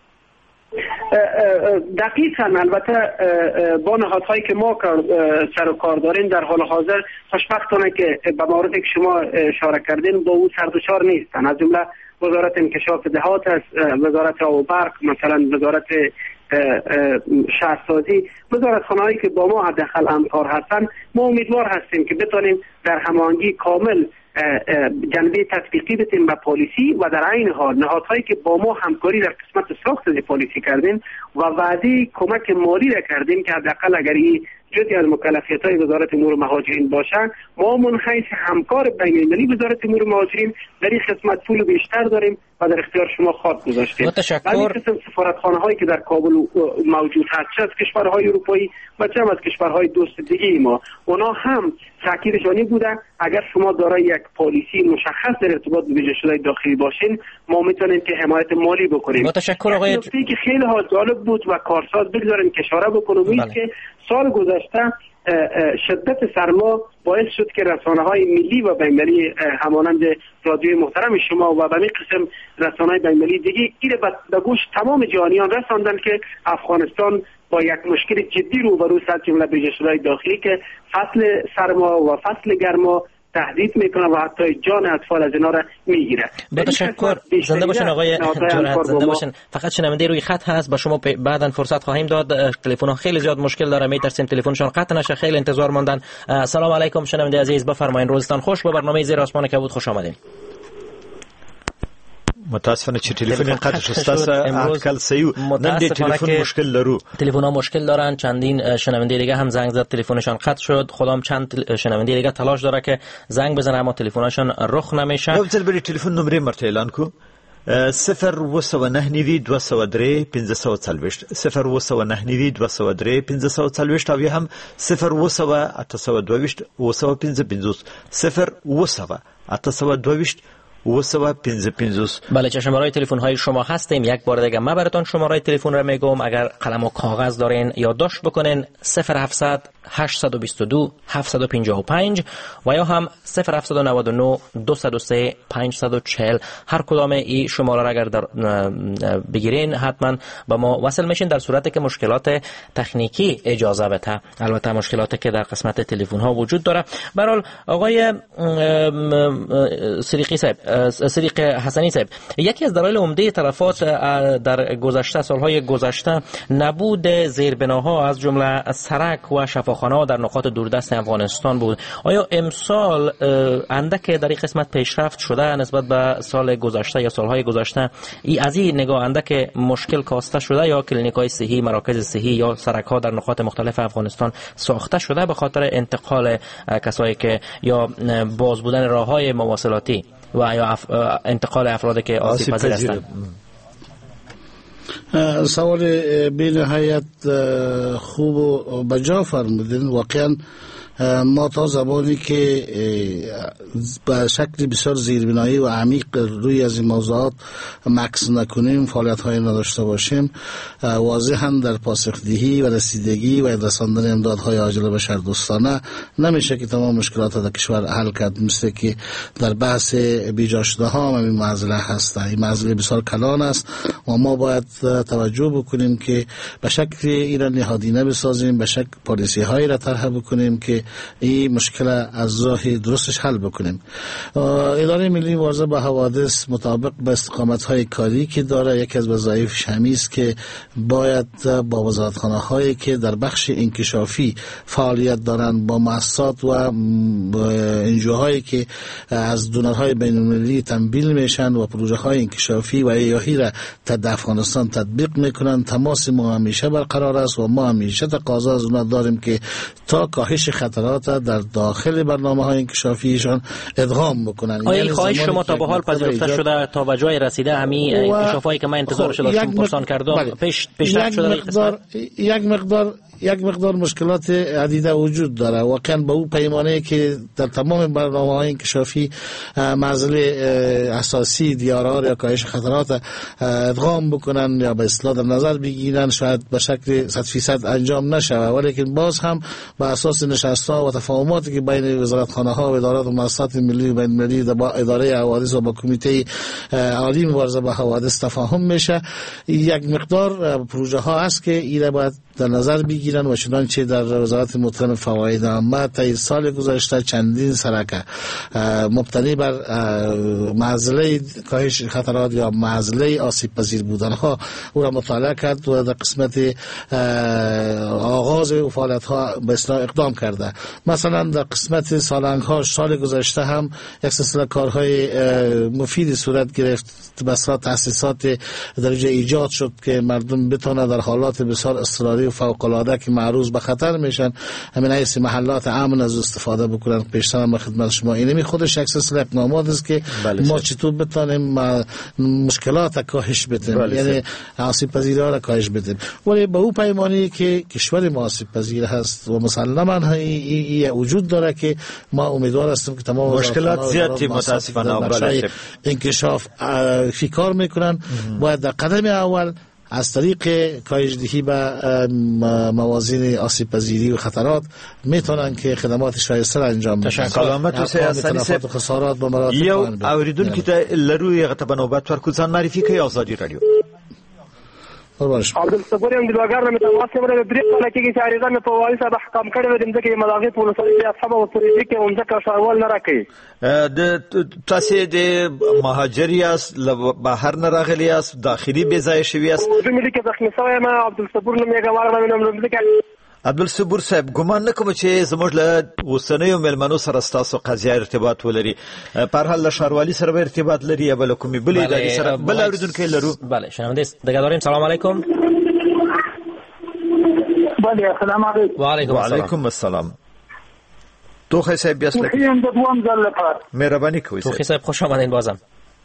دقیقاً. البته با نهادهایی که ما سر و کار داریم در حال حاضر خوشبختانه که به موردی که شما اشاره کردین با او سردشار نیستن، از جمله وزارت انکشاف دهات است، وزارت آب و برق، مثلا وزارت شهرسازی، وزارتخانه‌هایی که با ما حداقل همکار هستن. ما امیدوار هستیم که بتونیم در هماهنگی کامل جنبه تطبیقی بتیم به پالیسی و در عین حال نهادهایی که با ما همکاری در قسمت ساخت پالیسی کردیم و وعده کمک مالی را کردیم که حداقل اگر این جزئی از مکلفیت‌های وزارت امور مهاجرین باشند، ما من حیث همکار بین‌المللی وزارت امور مهاجرین در این قسمت پول بیشتر داریم و در اختیار شما خاک گذاشتیم. تشکر. قسم سفارتخانه‌هایی که در کابل موجود هست، چه از کشورهای اروپایی و چه از کشورهای دوست دیگه ما، اونا هم تاکیدشانی بوده اگر شما دارای یک پالیسی مشخص در ارتباط به ویژه شده داخلی باشین، ما میتونیم که حمایت مالی بکنیم. تشکر آقای. نکته که خیلی جالب بود و کارساز بگذارن که اشاره بکنم این که سال گذشته شدت سرما باعث شد که رسانه‌های ملی و بین‌المللی همانند رادیوی محترم شما و به این قسم رسانه‌های بین‌المللی دیگه این به گوش تمام جهانیان رساندن که افغانستان با یک مشکل جدی روبرو است، از جمله ویژه شده داخلی که فصل سرما و فصل گرما تهدید میکنه و حتی جان اطفال از اینا را میگیره. با تشکر. زنده باشن آقای جرأت، زنده باشن. فقط شنونده روی خط هست، با شما بعداً فرصت خواهیم داد. تلفن ها خیلی زیاد مشکل داره، میترسیم تلفنشون قطع نشه، خیلی انتظار ماندن. سلام علیکم شنونده عزیز، بفرمایید. روزتان خوش. به برنامه زیر آسمان کبود خوش آمدین. متاسفانه چې تلفن قطع شسته اټکل سیو نن دې تلفن مشکل لرو، تلفن‌ها مشکل دارن. چندین شنونده دیگه هم زنگ زد تلفنشان قطع شد. خودم چند شنونده دیگه تلاش داره که زنگ بزنه اما تلفنشان رخ نمیشه. یو ځل بری تلفن نمبر مرته اعلان کو 0 203 540 0 203 540 او هم 0 822 0 822 بله، شماره تلفن های شما هستیم. یک بار دیگه من براتون شماره تلفن رو میگم، اگر قلم و کاغذ دارین یادداشت بکنین: 0700 822 755 و یا هم 0799 203 540. هر کدام این شماره را اگر بگیرین حتما با ما وصل میشین، در صورتی که مشکلات تکنیکی اجازه بده. البته مشکلاتی که در قسمت تلفن ها وجود داره. به هر حال آقای صدیق حسنی صاحب، یکی از دلایل عمده تلفات در گذشته سالهای گذشته نبود زیربناها از جمله سرک و شفاخانه‌ها در نقاط دوردست افغانستان بود. آیا امسال اندک در این قسمت پیشرفت شده نسبت به سال گذشته یا سالهای گذشته؟ از این نگاه اندک مشکل کاسته شده یا کلینیک‌های صحی، مراکز صحی یا سرک‌ها در نقاط مختلف افغانستان ساخته شده به خاطر انتقال کسایی که یا باز بودن راه‌های مواصلاتی و یا انتقال افرادی که آسیب پذیر هستند؟ سوال به نهایت خوب و بجا فرمودین. واقعا ما تا زمانی که به شکل بسیار زیربنایی و عمیق روی از این موضوعات مکس نکنیم، فعالیت های نداشته باشیم، واضحا در پاسخدهی و رسیدگی و رساندن امدادهای عاجل بشردوستانه نمیشه که تمام مشکلات در کشور حل کرد. مثل که در بحث بیجا شده ها هم این معضله هست. این معضله بسیار کلان است و ما باید توجه بکنیم که به شکل ایران نهادینه بسازیم، به شکل پالیسی هایی را طرح بکنیم که این مشکل از راه درستش حل بکنیم. اداره ملی مبارزه با حوادث مطابق به استقامت‌های کاری که داره، یکی از وظایفش همین است که باید با وزارتخانه هایی که در بخش انکشافی فعالیت دارند، با مؤسسات و انجوهایی که از دونرهای بین‌المللی تمویل میشن و پروژه های انکشافی و ایاهی را در افغانستان تطبیق میکنن، تماس ما همیشه برقرار است و ما همیشه تقاضا از اونها داریم که تا کاهش خطرات در داخل برنامه‌های انکشافیشان ادغام بکنن. آیا این خواهش شما تا به حال پذیرفته شده، تا به جای رسیده همین انکشافایی که من انتظارش داشتم پرسان کردم پیشرفت شده؟ یک یک مقدار مشکلات عدیده وجود داره. واقعا به اون پیمانه که در تمام برنامه‌های انکشافی معضل اساسی دیارار یا کاهش خطرات ادغام بکنن یا به اصطلاح در نظر بگیرن، شاید به شکل 100% انجام نشه، ولیکن باز هم به اساس نشست‌ها و تفاهماتی که بین وزارتخانه‌ها و ادارات و مؤسسات ملی و بین‌المللی با اداره حوادث و با کمیته عالی مبارزه با حوادث تفاهم میشه. یک مقدار پروژه ها هست که اینا باید در نظر بگیرن و چنانچه در وزارت محترم فواید عامه تا سال گذشته چندین سرکه مبتنی بر معضله کاهش خطرات یا معضله آسیب پذیر بودن ها او را مطالعه کرد و در قسمت آغاز فعالیت ها به اصلاح اقدام کرده. مثلا در قسمت سالنگ ها سال گذشته هم یک سلسله کارهای مفیدی صورت گرفت، بسیار تاسیسات درجه ایجاد شد که مردم بتونه در حالات بسیار اضطراری و فوق العاده که معرض به خطر میشن همین ایسی محلات امن از استفاده بکنن. پیشتر ما خدمت شما اینمی خودش یک سلسله اقدامات است که ما چطور بتونیم مشکلات کاهش بدیم، یعنی آسیب پذیری را کاهش بدیم. ولی به اون پیمانی که کشور ما آسیب پذیر هست و مسلما این وجود داره که ما امیدوار هستیم که تمام مشکلات زیادی متاسفانه انکشاف فی کار میکنن. باید در قدم اول از طریق کاهش دهی به موازین آسیب پذیری و خطرات میتونن که خدمات شایسته انجام بدن. سلامت اوسئ حسنی صاحب. خسارات به مراتب یو اوریدونکو ته لروي غته نوبت ورکو ځان معرفي کوي آزادي رادیو. عبدالصبور یم دلواګر نه متواصل مره درې کاله کې چې اړیزه مې په وایي صاحب حکم کړی و دې کې ملاغه په لسې اصحاب او پولیس کې هم ځکه شاول نه راکې د تاسو د مهاجریاس بهر نه راغلی اس داخلي بې ځای شوی اس د ملي کې زخمی شوی ما عبدالصبور نوم یې غواړم نوم ځکه عبدالصبور صاحب ګمان نه کوم چې زموږ له اوسنیو ملمنو سره ستاسو قضیه ارتباط ولري، پر حال له ښاروالي سره به ارتباط لري یا بل کومي بل ادارې سره بل اوریدونکو لرو؟ بله شنونده دیگه داریم. سلام علیکم. بله السلام علیکم. و علیکم السلام. توخی صاحب بیاست لکی توخیم د دوام ځل لپاره مهرباني کوئ. توخی صاحب خوش آمدین. بازم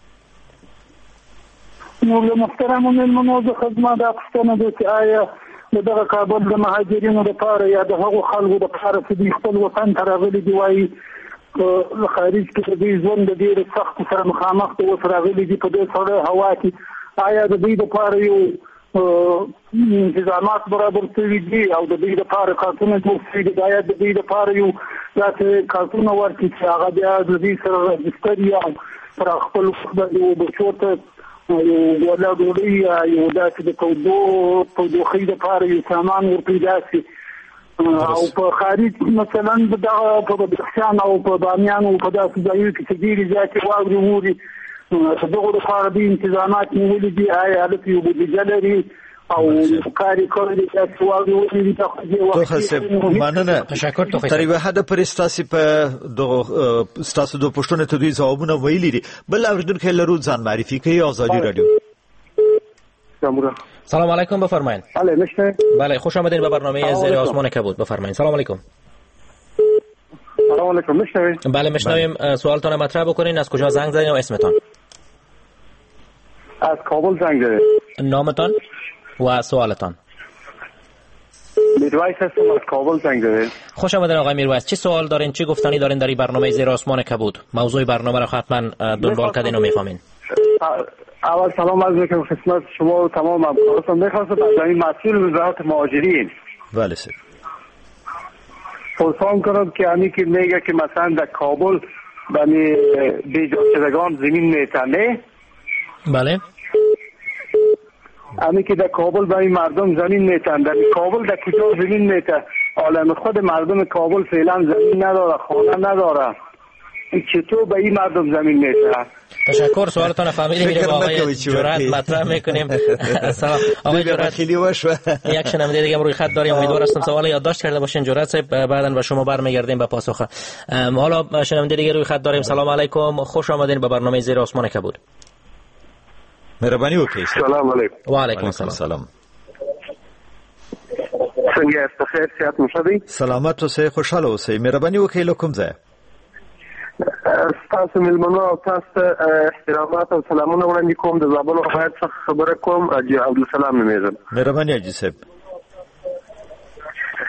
نو له محترم ملمنو د خدمت د پښتنه د آیا دغه کابل د مهاجرینو لپاره یا د هغو خلکو لپاره چې د خپل وطن ته راغلي دي وایي خارج کې د ژوند د ډېر سخت سره مخامخ دي اوس راغلي دي په دې سړه هوا کې آیا د دوی لپاره یو انتظامات برابر شوي دي او د دوی لپاره کارتونه جوړ شوي دي؟ آیا د دوی لپاره یو داسې کارتونه ورکړي چې هغه بیا د دوی سره رجسټر یا پر خپل باندې وبچو ته یو ولا ډوډۍ یا یو داسې د تودوخۍ لپاره یو سامان ورپیدا شي او په خارج مثلا دغه په بدخشان او په بامیان او په داسې ځایونو کې چې ډېرې زیاتې واورې اوري دغو لپاره دې انتظامات نیولي دي؟ آیا هلته یو بودیجه لري او کاری کوي چې واوري ورې توخی صاحب مننه. تشکر توخی تر یوه حد پورې ستاسو په دغه ستاسو د پوښتنې ته دوی ځوابونه ویلي دي. بل اوریدونکو لرو ځان معرفي کوي. آزادی رادیو. سلام علیکم بفرمایید. بله میشنوید؟ بله خوش آمدید به برنامه زیر آسمان کبود. بفرمایید. سلام علیکم. سلام علیکم میشنوید؟ بله میشنویم. سوالتون مطرح بکنین. از کجا زنگ زدین و اسمتون؟ از کابل زنگ زدم. نامتان و سوالتان؟ میرویس هستم از کابل زنگ زدم. خوش آمدین آقای میرویس. چه سوال دارین؟ چه گفتنی دارین در این برنامه زیر آسمان کبود؟ موضوع برنامه رو حتما دنبال کردین و میفهمین. اول سلام عرض میکنم خدمت شما و تمام همکارانتون. میخواستم از این مسئول وزارت مهاجرین بله سر پرسان کنم که همی که میگه که مثلا در کابل بنی بیجا شدگان زمین میتنه. بله همی که در کابل بنی مردم زمین میتن. در کابل در کجا زمین میتن؟ عالم خود مردم کابل فعلا زمین نداره، خانه نداره. چطور به این مردم زمین میتن؟ تشکر. سوالتون فهمیدیم. میره با آقای جرأت مطرح میکنیم. سلام آقای جرأت. یک شنونده دیگه روی خط داریم. امیدوار هستم سوال یادداشت کرده باشین جرأت صاحب. بعداً به شما برمیگردیم به پاسخ. حالا شنونده دیگه روی خط داریم. سلام علیکم. خوش آمدین به برنامه زیر آسمان کبود. مهربانی وکړئ. سلام علیکم. و علیکم السلام. څنګه یاست؟ خیر صحت مو ښه دی؟ سلامت اوسئ، خوشاله اوسئ. مهرباني وکړئ له کوم ځای؟ ستاسو ملمنو او تاسو ته احترامات او سلامونه وړاندې کوم. د زابل ولایت څخه خبره کوم. حاجي عبدالسلام نومېږم. مهرباني حاجي صاحب.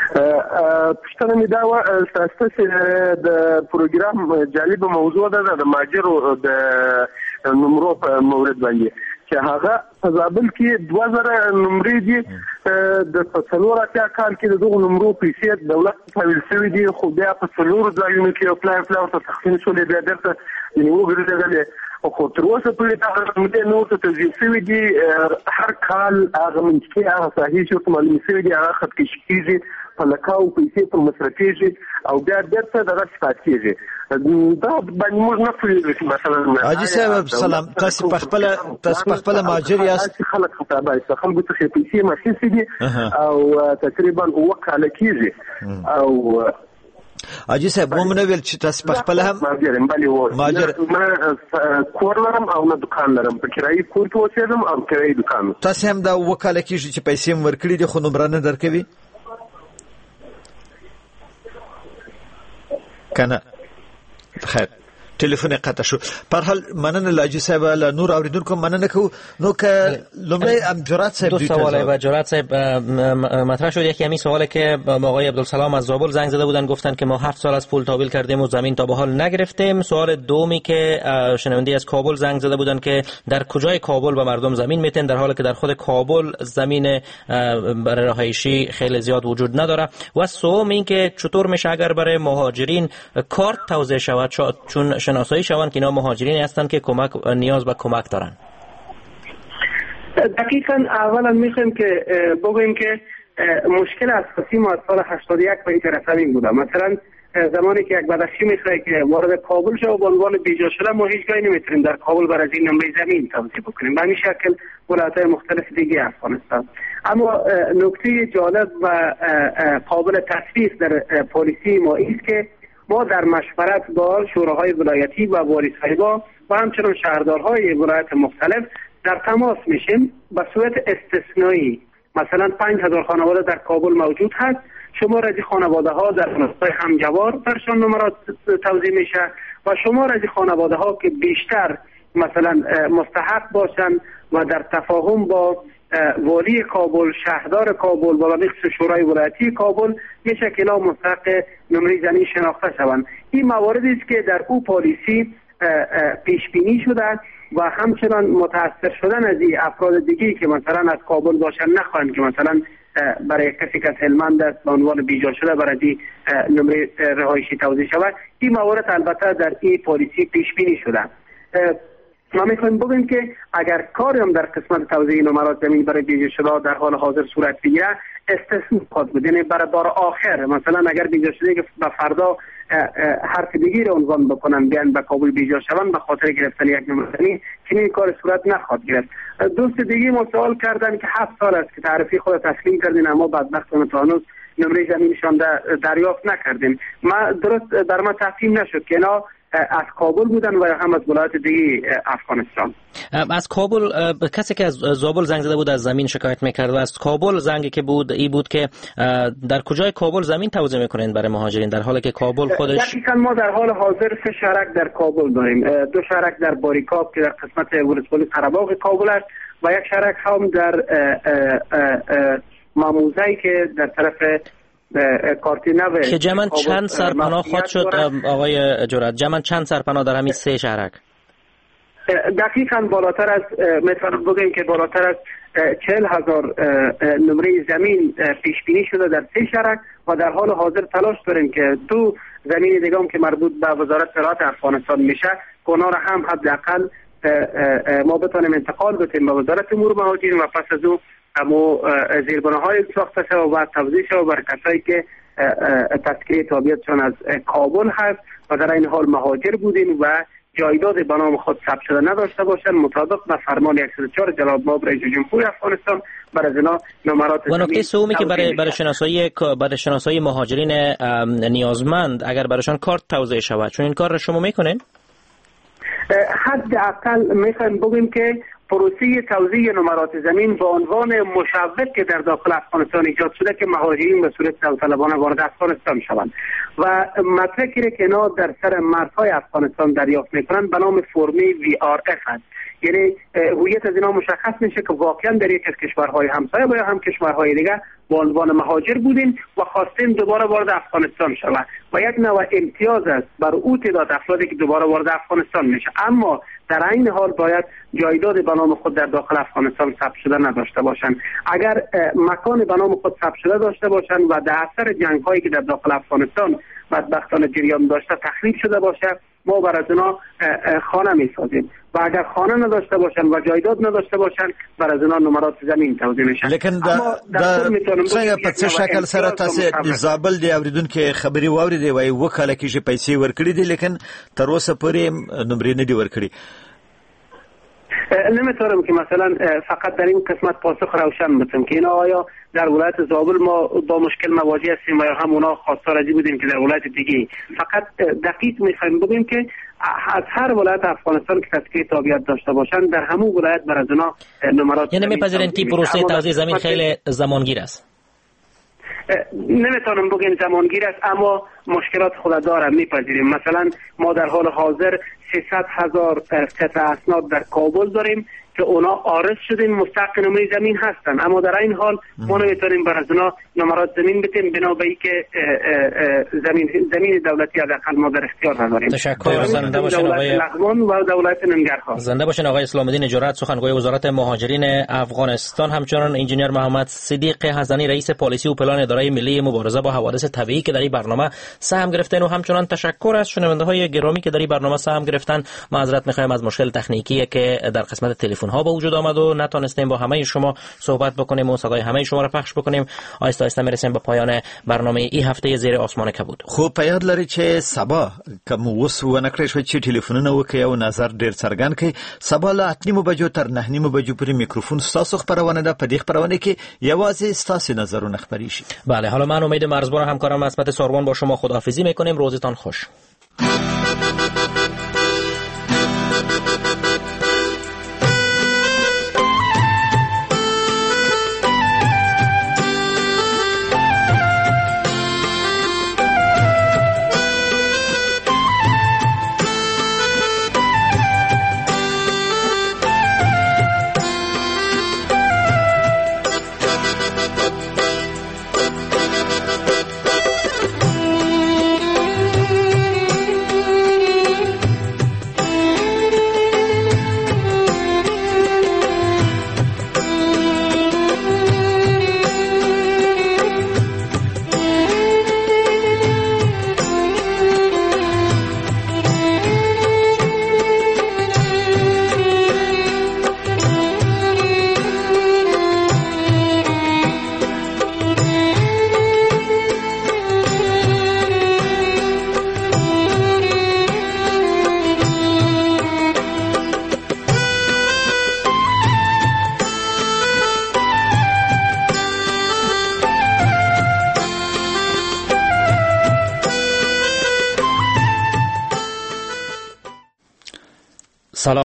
پښتنه می دا و تاسو د پروګرام جالب موضوع ده د ماجرو د نمرو په مورد باندې چې هغه تزابل کې 2000 نمرې دي د څلوراتیا کال کې دغه نمرو پیسې دولت تحویل شوی دي خو بیا په څلور ځایونو کې اپلای ته تقسیم شولې بیا درته یو ګرځېدل خو تر اوسه پورې دا موږ نو ته تجهیز شوی دي هر کال هغه منځکي هغه صحیح شو معلوم شوی دي هغه خط کیږي په لکاو پیسې په مصرفيږي او بیا درته دغه سپاتېږي دا باندې موږ نه پوهیږو مثلا حاجی صاحب سلام تاسو په خپل ماجر یاست خلک خطابای خلکو ته پیسې مخکې دي او تقریبا وکاله کیږي او حاجی صاحب مو نه ویل چې تاسو په خپل هم ماجر کور لرم او نه دکان لرم په کرایي کور کې اوسېدم او کرایي دکان تاسو هم دا وکاله کیږي چې پیسې ورکړي دي خو نمبر نه درکوي کنه خیر ټلیفون قطع شو پر حال مننه لاجی صاحب له نور اوریدونکو مننه کو نو که لومړی ام جرات صاحب دو سواله و جرات صاحب مطرح شد. یکی همین سواله که آقای عبدالسلام از زابل زنگ زده بودن گفتن که ما 7 سال از پول تحویل کردیم و زمین تا به حال نگرفتیم. سوال دومی که شنونده از کابل زنگ زده بودن که در کجای کابل به مردم زمین میتن در حالی که در خود کابل زمین برای رهایشی خیلی زیاد وجود نداره. و سوم این که چطور میشه اگر برای مهاجرین کارت توزیع شود چون شناسایی شوند که اینا مهاجرین هستند که نیاز به کمک دارن. دقیقاً اولا میخوایم که بگوییم که مشکل اساسی ما از سال 81 به این طرف همین بوده. مثلا زمانی که یک بدخشی میخواه که وارد کابل شد و به عنوان بیجا شده ما هیچ جایی نمیتونیم در کابل برای این نمره زمین توزیع بکنیم. به همین شکل ولایت‌های مختلف دیگه افغانستان. اما نکته جالب و قابل تصویر در پالیسی ما است که ما در مشورت با شوراهای ولایتی و والی صاحبا و همچنین شهردارهای ولایت مختلف در تماس میشیم به صورت استثنایی. مثلا 5000 خانواده در کابل موجود هست، شمار از خانواده ها در مناطق همجوار برشان نمرات توزیع میشه و شمار از خانواده ها که بیشتر مثلا مستحق باشن و در تفاهم با والی کابل، شهردار کابل و بخصوص شورای ولایتی کابل یک شکل مستحق نمره زمین شناخته شوند. این مواردی است که در او پالیسی پیش بینی شده و همچنان متاثر شدن از این افراد دیگه که مثلا از کابل باشن نخواهند که مثلا برای کسی که هلمند است به عنوان بیجا شده برای نمره رهایشی توزیع شود. این موارد البته در این پالیسی پیش بینی شده. ما میخوایم بگیم که اگر کاری هم در قسمت توزیع نمرات زمین برای بیجا شده در حال حاضر صورت بگیره استثنا خود بود، یعنی برای بار آخر مثلا اگر بیجا شده که به فردا حرف دیگه رو عنوان بکنن بیان به کابل بیجا شوند به خاطر گرفتن یک نمره زمین چنین کار صورت نخواهد گرفت. دوست دیگه ما سوال کردن که 7 سال است که تعرفی خود تسلیم کردین اما بدبختانه تا هنوز نمره زمینشان دریافت نکردیم. ما درست در ما تفهیم نشد که اینا از کابل بودن و هم از ولایت دیگه افغانستان. از کابل کسی که از زابل زنگ زده بود از زمین شکایت میکرد و از کابل زنگی که بود ای بود که در کجای کابل زمین توزیع میکنین برای مهاجرین در حالی که کابل خودش دقیقاً ما در حال حاضر 3 شهرک در کابل داریم. 2 شهرک در باریکاب که در قسمت ولسوالی قره‌باغ کابل است و یک شهرک هم در ماموزه‌ای که در طرف کارتینو که جمعاً چند سرپناه خواهد شد آقای جرات؟ جمعاً چند سرپناه در همین 3 شهرک؟ دقیقاً بالاتر از میتونم بگم که بالاتر از 40,000 نمره زمین پیش بینی شده در 3 شهرک و در حال حاضر تلاش داریم که 2 زمین دیگه هم که مربوط به وزارت زراعت افغانستان میشه اونا را هم حداقل ما بتونیم انتقال بدیم به وزارت امور مهاجرین و پس از او اما زیربناهای ساخته شده و توزیع شده بر کسایی که تذکره تابعیتشان از کابل هست و در این حال مهاجر بودین و جایداد به نام خود ثبت شده نداشته باشند مطابق به فرمان 104 جناب نایب رئیس جمهور افغانستان بر از اینا نمرات و نکته سومی که برای شناسایی مهاجرین نیازمند اگر برایشان کارت توزیع شود چون این کار را شما میکنین؟ حداقل میخوایم بگیم که پروسه توزیع نمرات زمین به عنوان مشوق که در داخل افغانستان ایجاد شده که مهاجرین به صورت داوطلبانه وارد افغانستان شوند و مدرکی که اینا در سر مرزهای افغانستان دریافت میکنند به نام فرمی VRF است یعنی هویت از اینا مشخص میشه که واقعا در یک از کشورهای همسایه و یا هم کشورهای دیگه به عنوان مهاجر بودین و خواستین دوباره وارد افغانستان شود و یک نوع امتیاز است بر او تعداد افرادی که دوباره وارد افغانستان میشه. اما در این حال باید جایداد به نام خود در داخل افغانستان ثبت شده نداشته باشند. اگر مکان به نام خود ثبت شده داشته باشند و در اثر جنگ هایی که در داخل افغانستان بدبختانه جریان داشته تخریب شده باشه، ما بر از اونا خانه میسازیم و اگر خانه نداشته باشن و جایداد نداشته باشن بر از اونا نمرات زمین توزیع میشن. لیکن څنګه په څه شکل سره تاسو د زابل دی اوریدونکو خبري واوریدي وای وکاله کې پیسې ورکړي دي لیکن تر اوسه پورې نمرې نه دی ورکړي. نمیتونم که مثلا فقط در این قسمت پاسخ روشن بدم که اینا آیا در ولایت زابل ما با مشکل مواجه هستیم یا هم اونا خواستار ازی بودیم که در ولایت دیگه. فقط دقیق میخوایم بگیم که از هر ولایت افغانستان که تسکیه تابعیت داشته باشند در همون ولایت بر از اونا نمرات. یعنی میپذیرین که پروسه توزیع زمین خیلی زمانگیر است؟ نمیتونم بگم زمانگیر است اما مشکلات خود داره، میپذیریم. مثلا ما در حال حاضر 300,000 قطعه اسناد در کابل داریم که اونا عارض شدن مستحق نمره زمین هستن، اما در این حال ما نمیتونیم بر از اونا نمرات زمین بدیم بنا به اینکه زمین دولتی حداقل ما در اختیار نداریم. تشکر. زنده باشین آقای لغمان و دولت ننگرهار. زنده باشین آقای اسلام الدین اجارت، سخنگوی وزارت مهاجرین افغانستان. همچنین انجینیر محمد صدیق حسنی رئیس پالیسی و پلان اداره ملی مبارزه با حوادث طبیعی که در این برنامه سهم گرفتن و همچنین تشکر از شنونده‌های گرامی که در این برنامه سهم گرفتن. معذرت می‌خوایم از مشکل تکنیکی که در قسمت تلفن ها به وجود آمد و نتونستیم با همه شما صحبت بکنیم و صدای همه شما را پخش بکنیم. آهسته آهسته میرسیم به پایان برنامه این هفته زیر آسمان کبود. خب په یاد لري چې سبا کوم وس و نکړی شو چې ټلیفونونه وکړي او نظر ډیر څرګند کړي. سبا له 8:30 بجو تر 9:30 بجو پورې میکروفون ستاسو خبرونه ده. په دې خبرونه کې یوازې ستاسو نظرونه خبري شي. بله، حالا من امید مرزبان همکارم عصمت ساروان با شما خداحافظی میکنیم. روزتان خوش.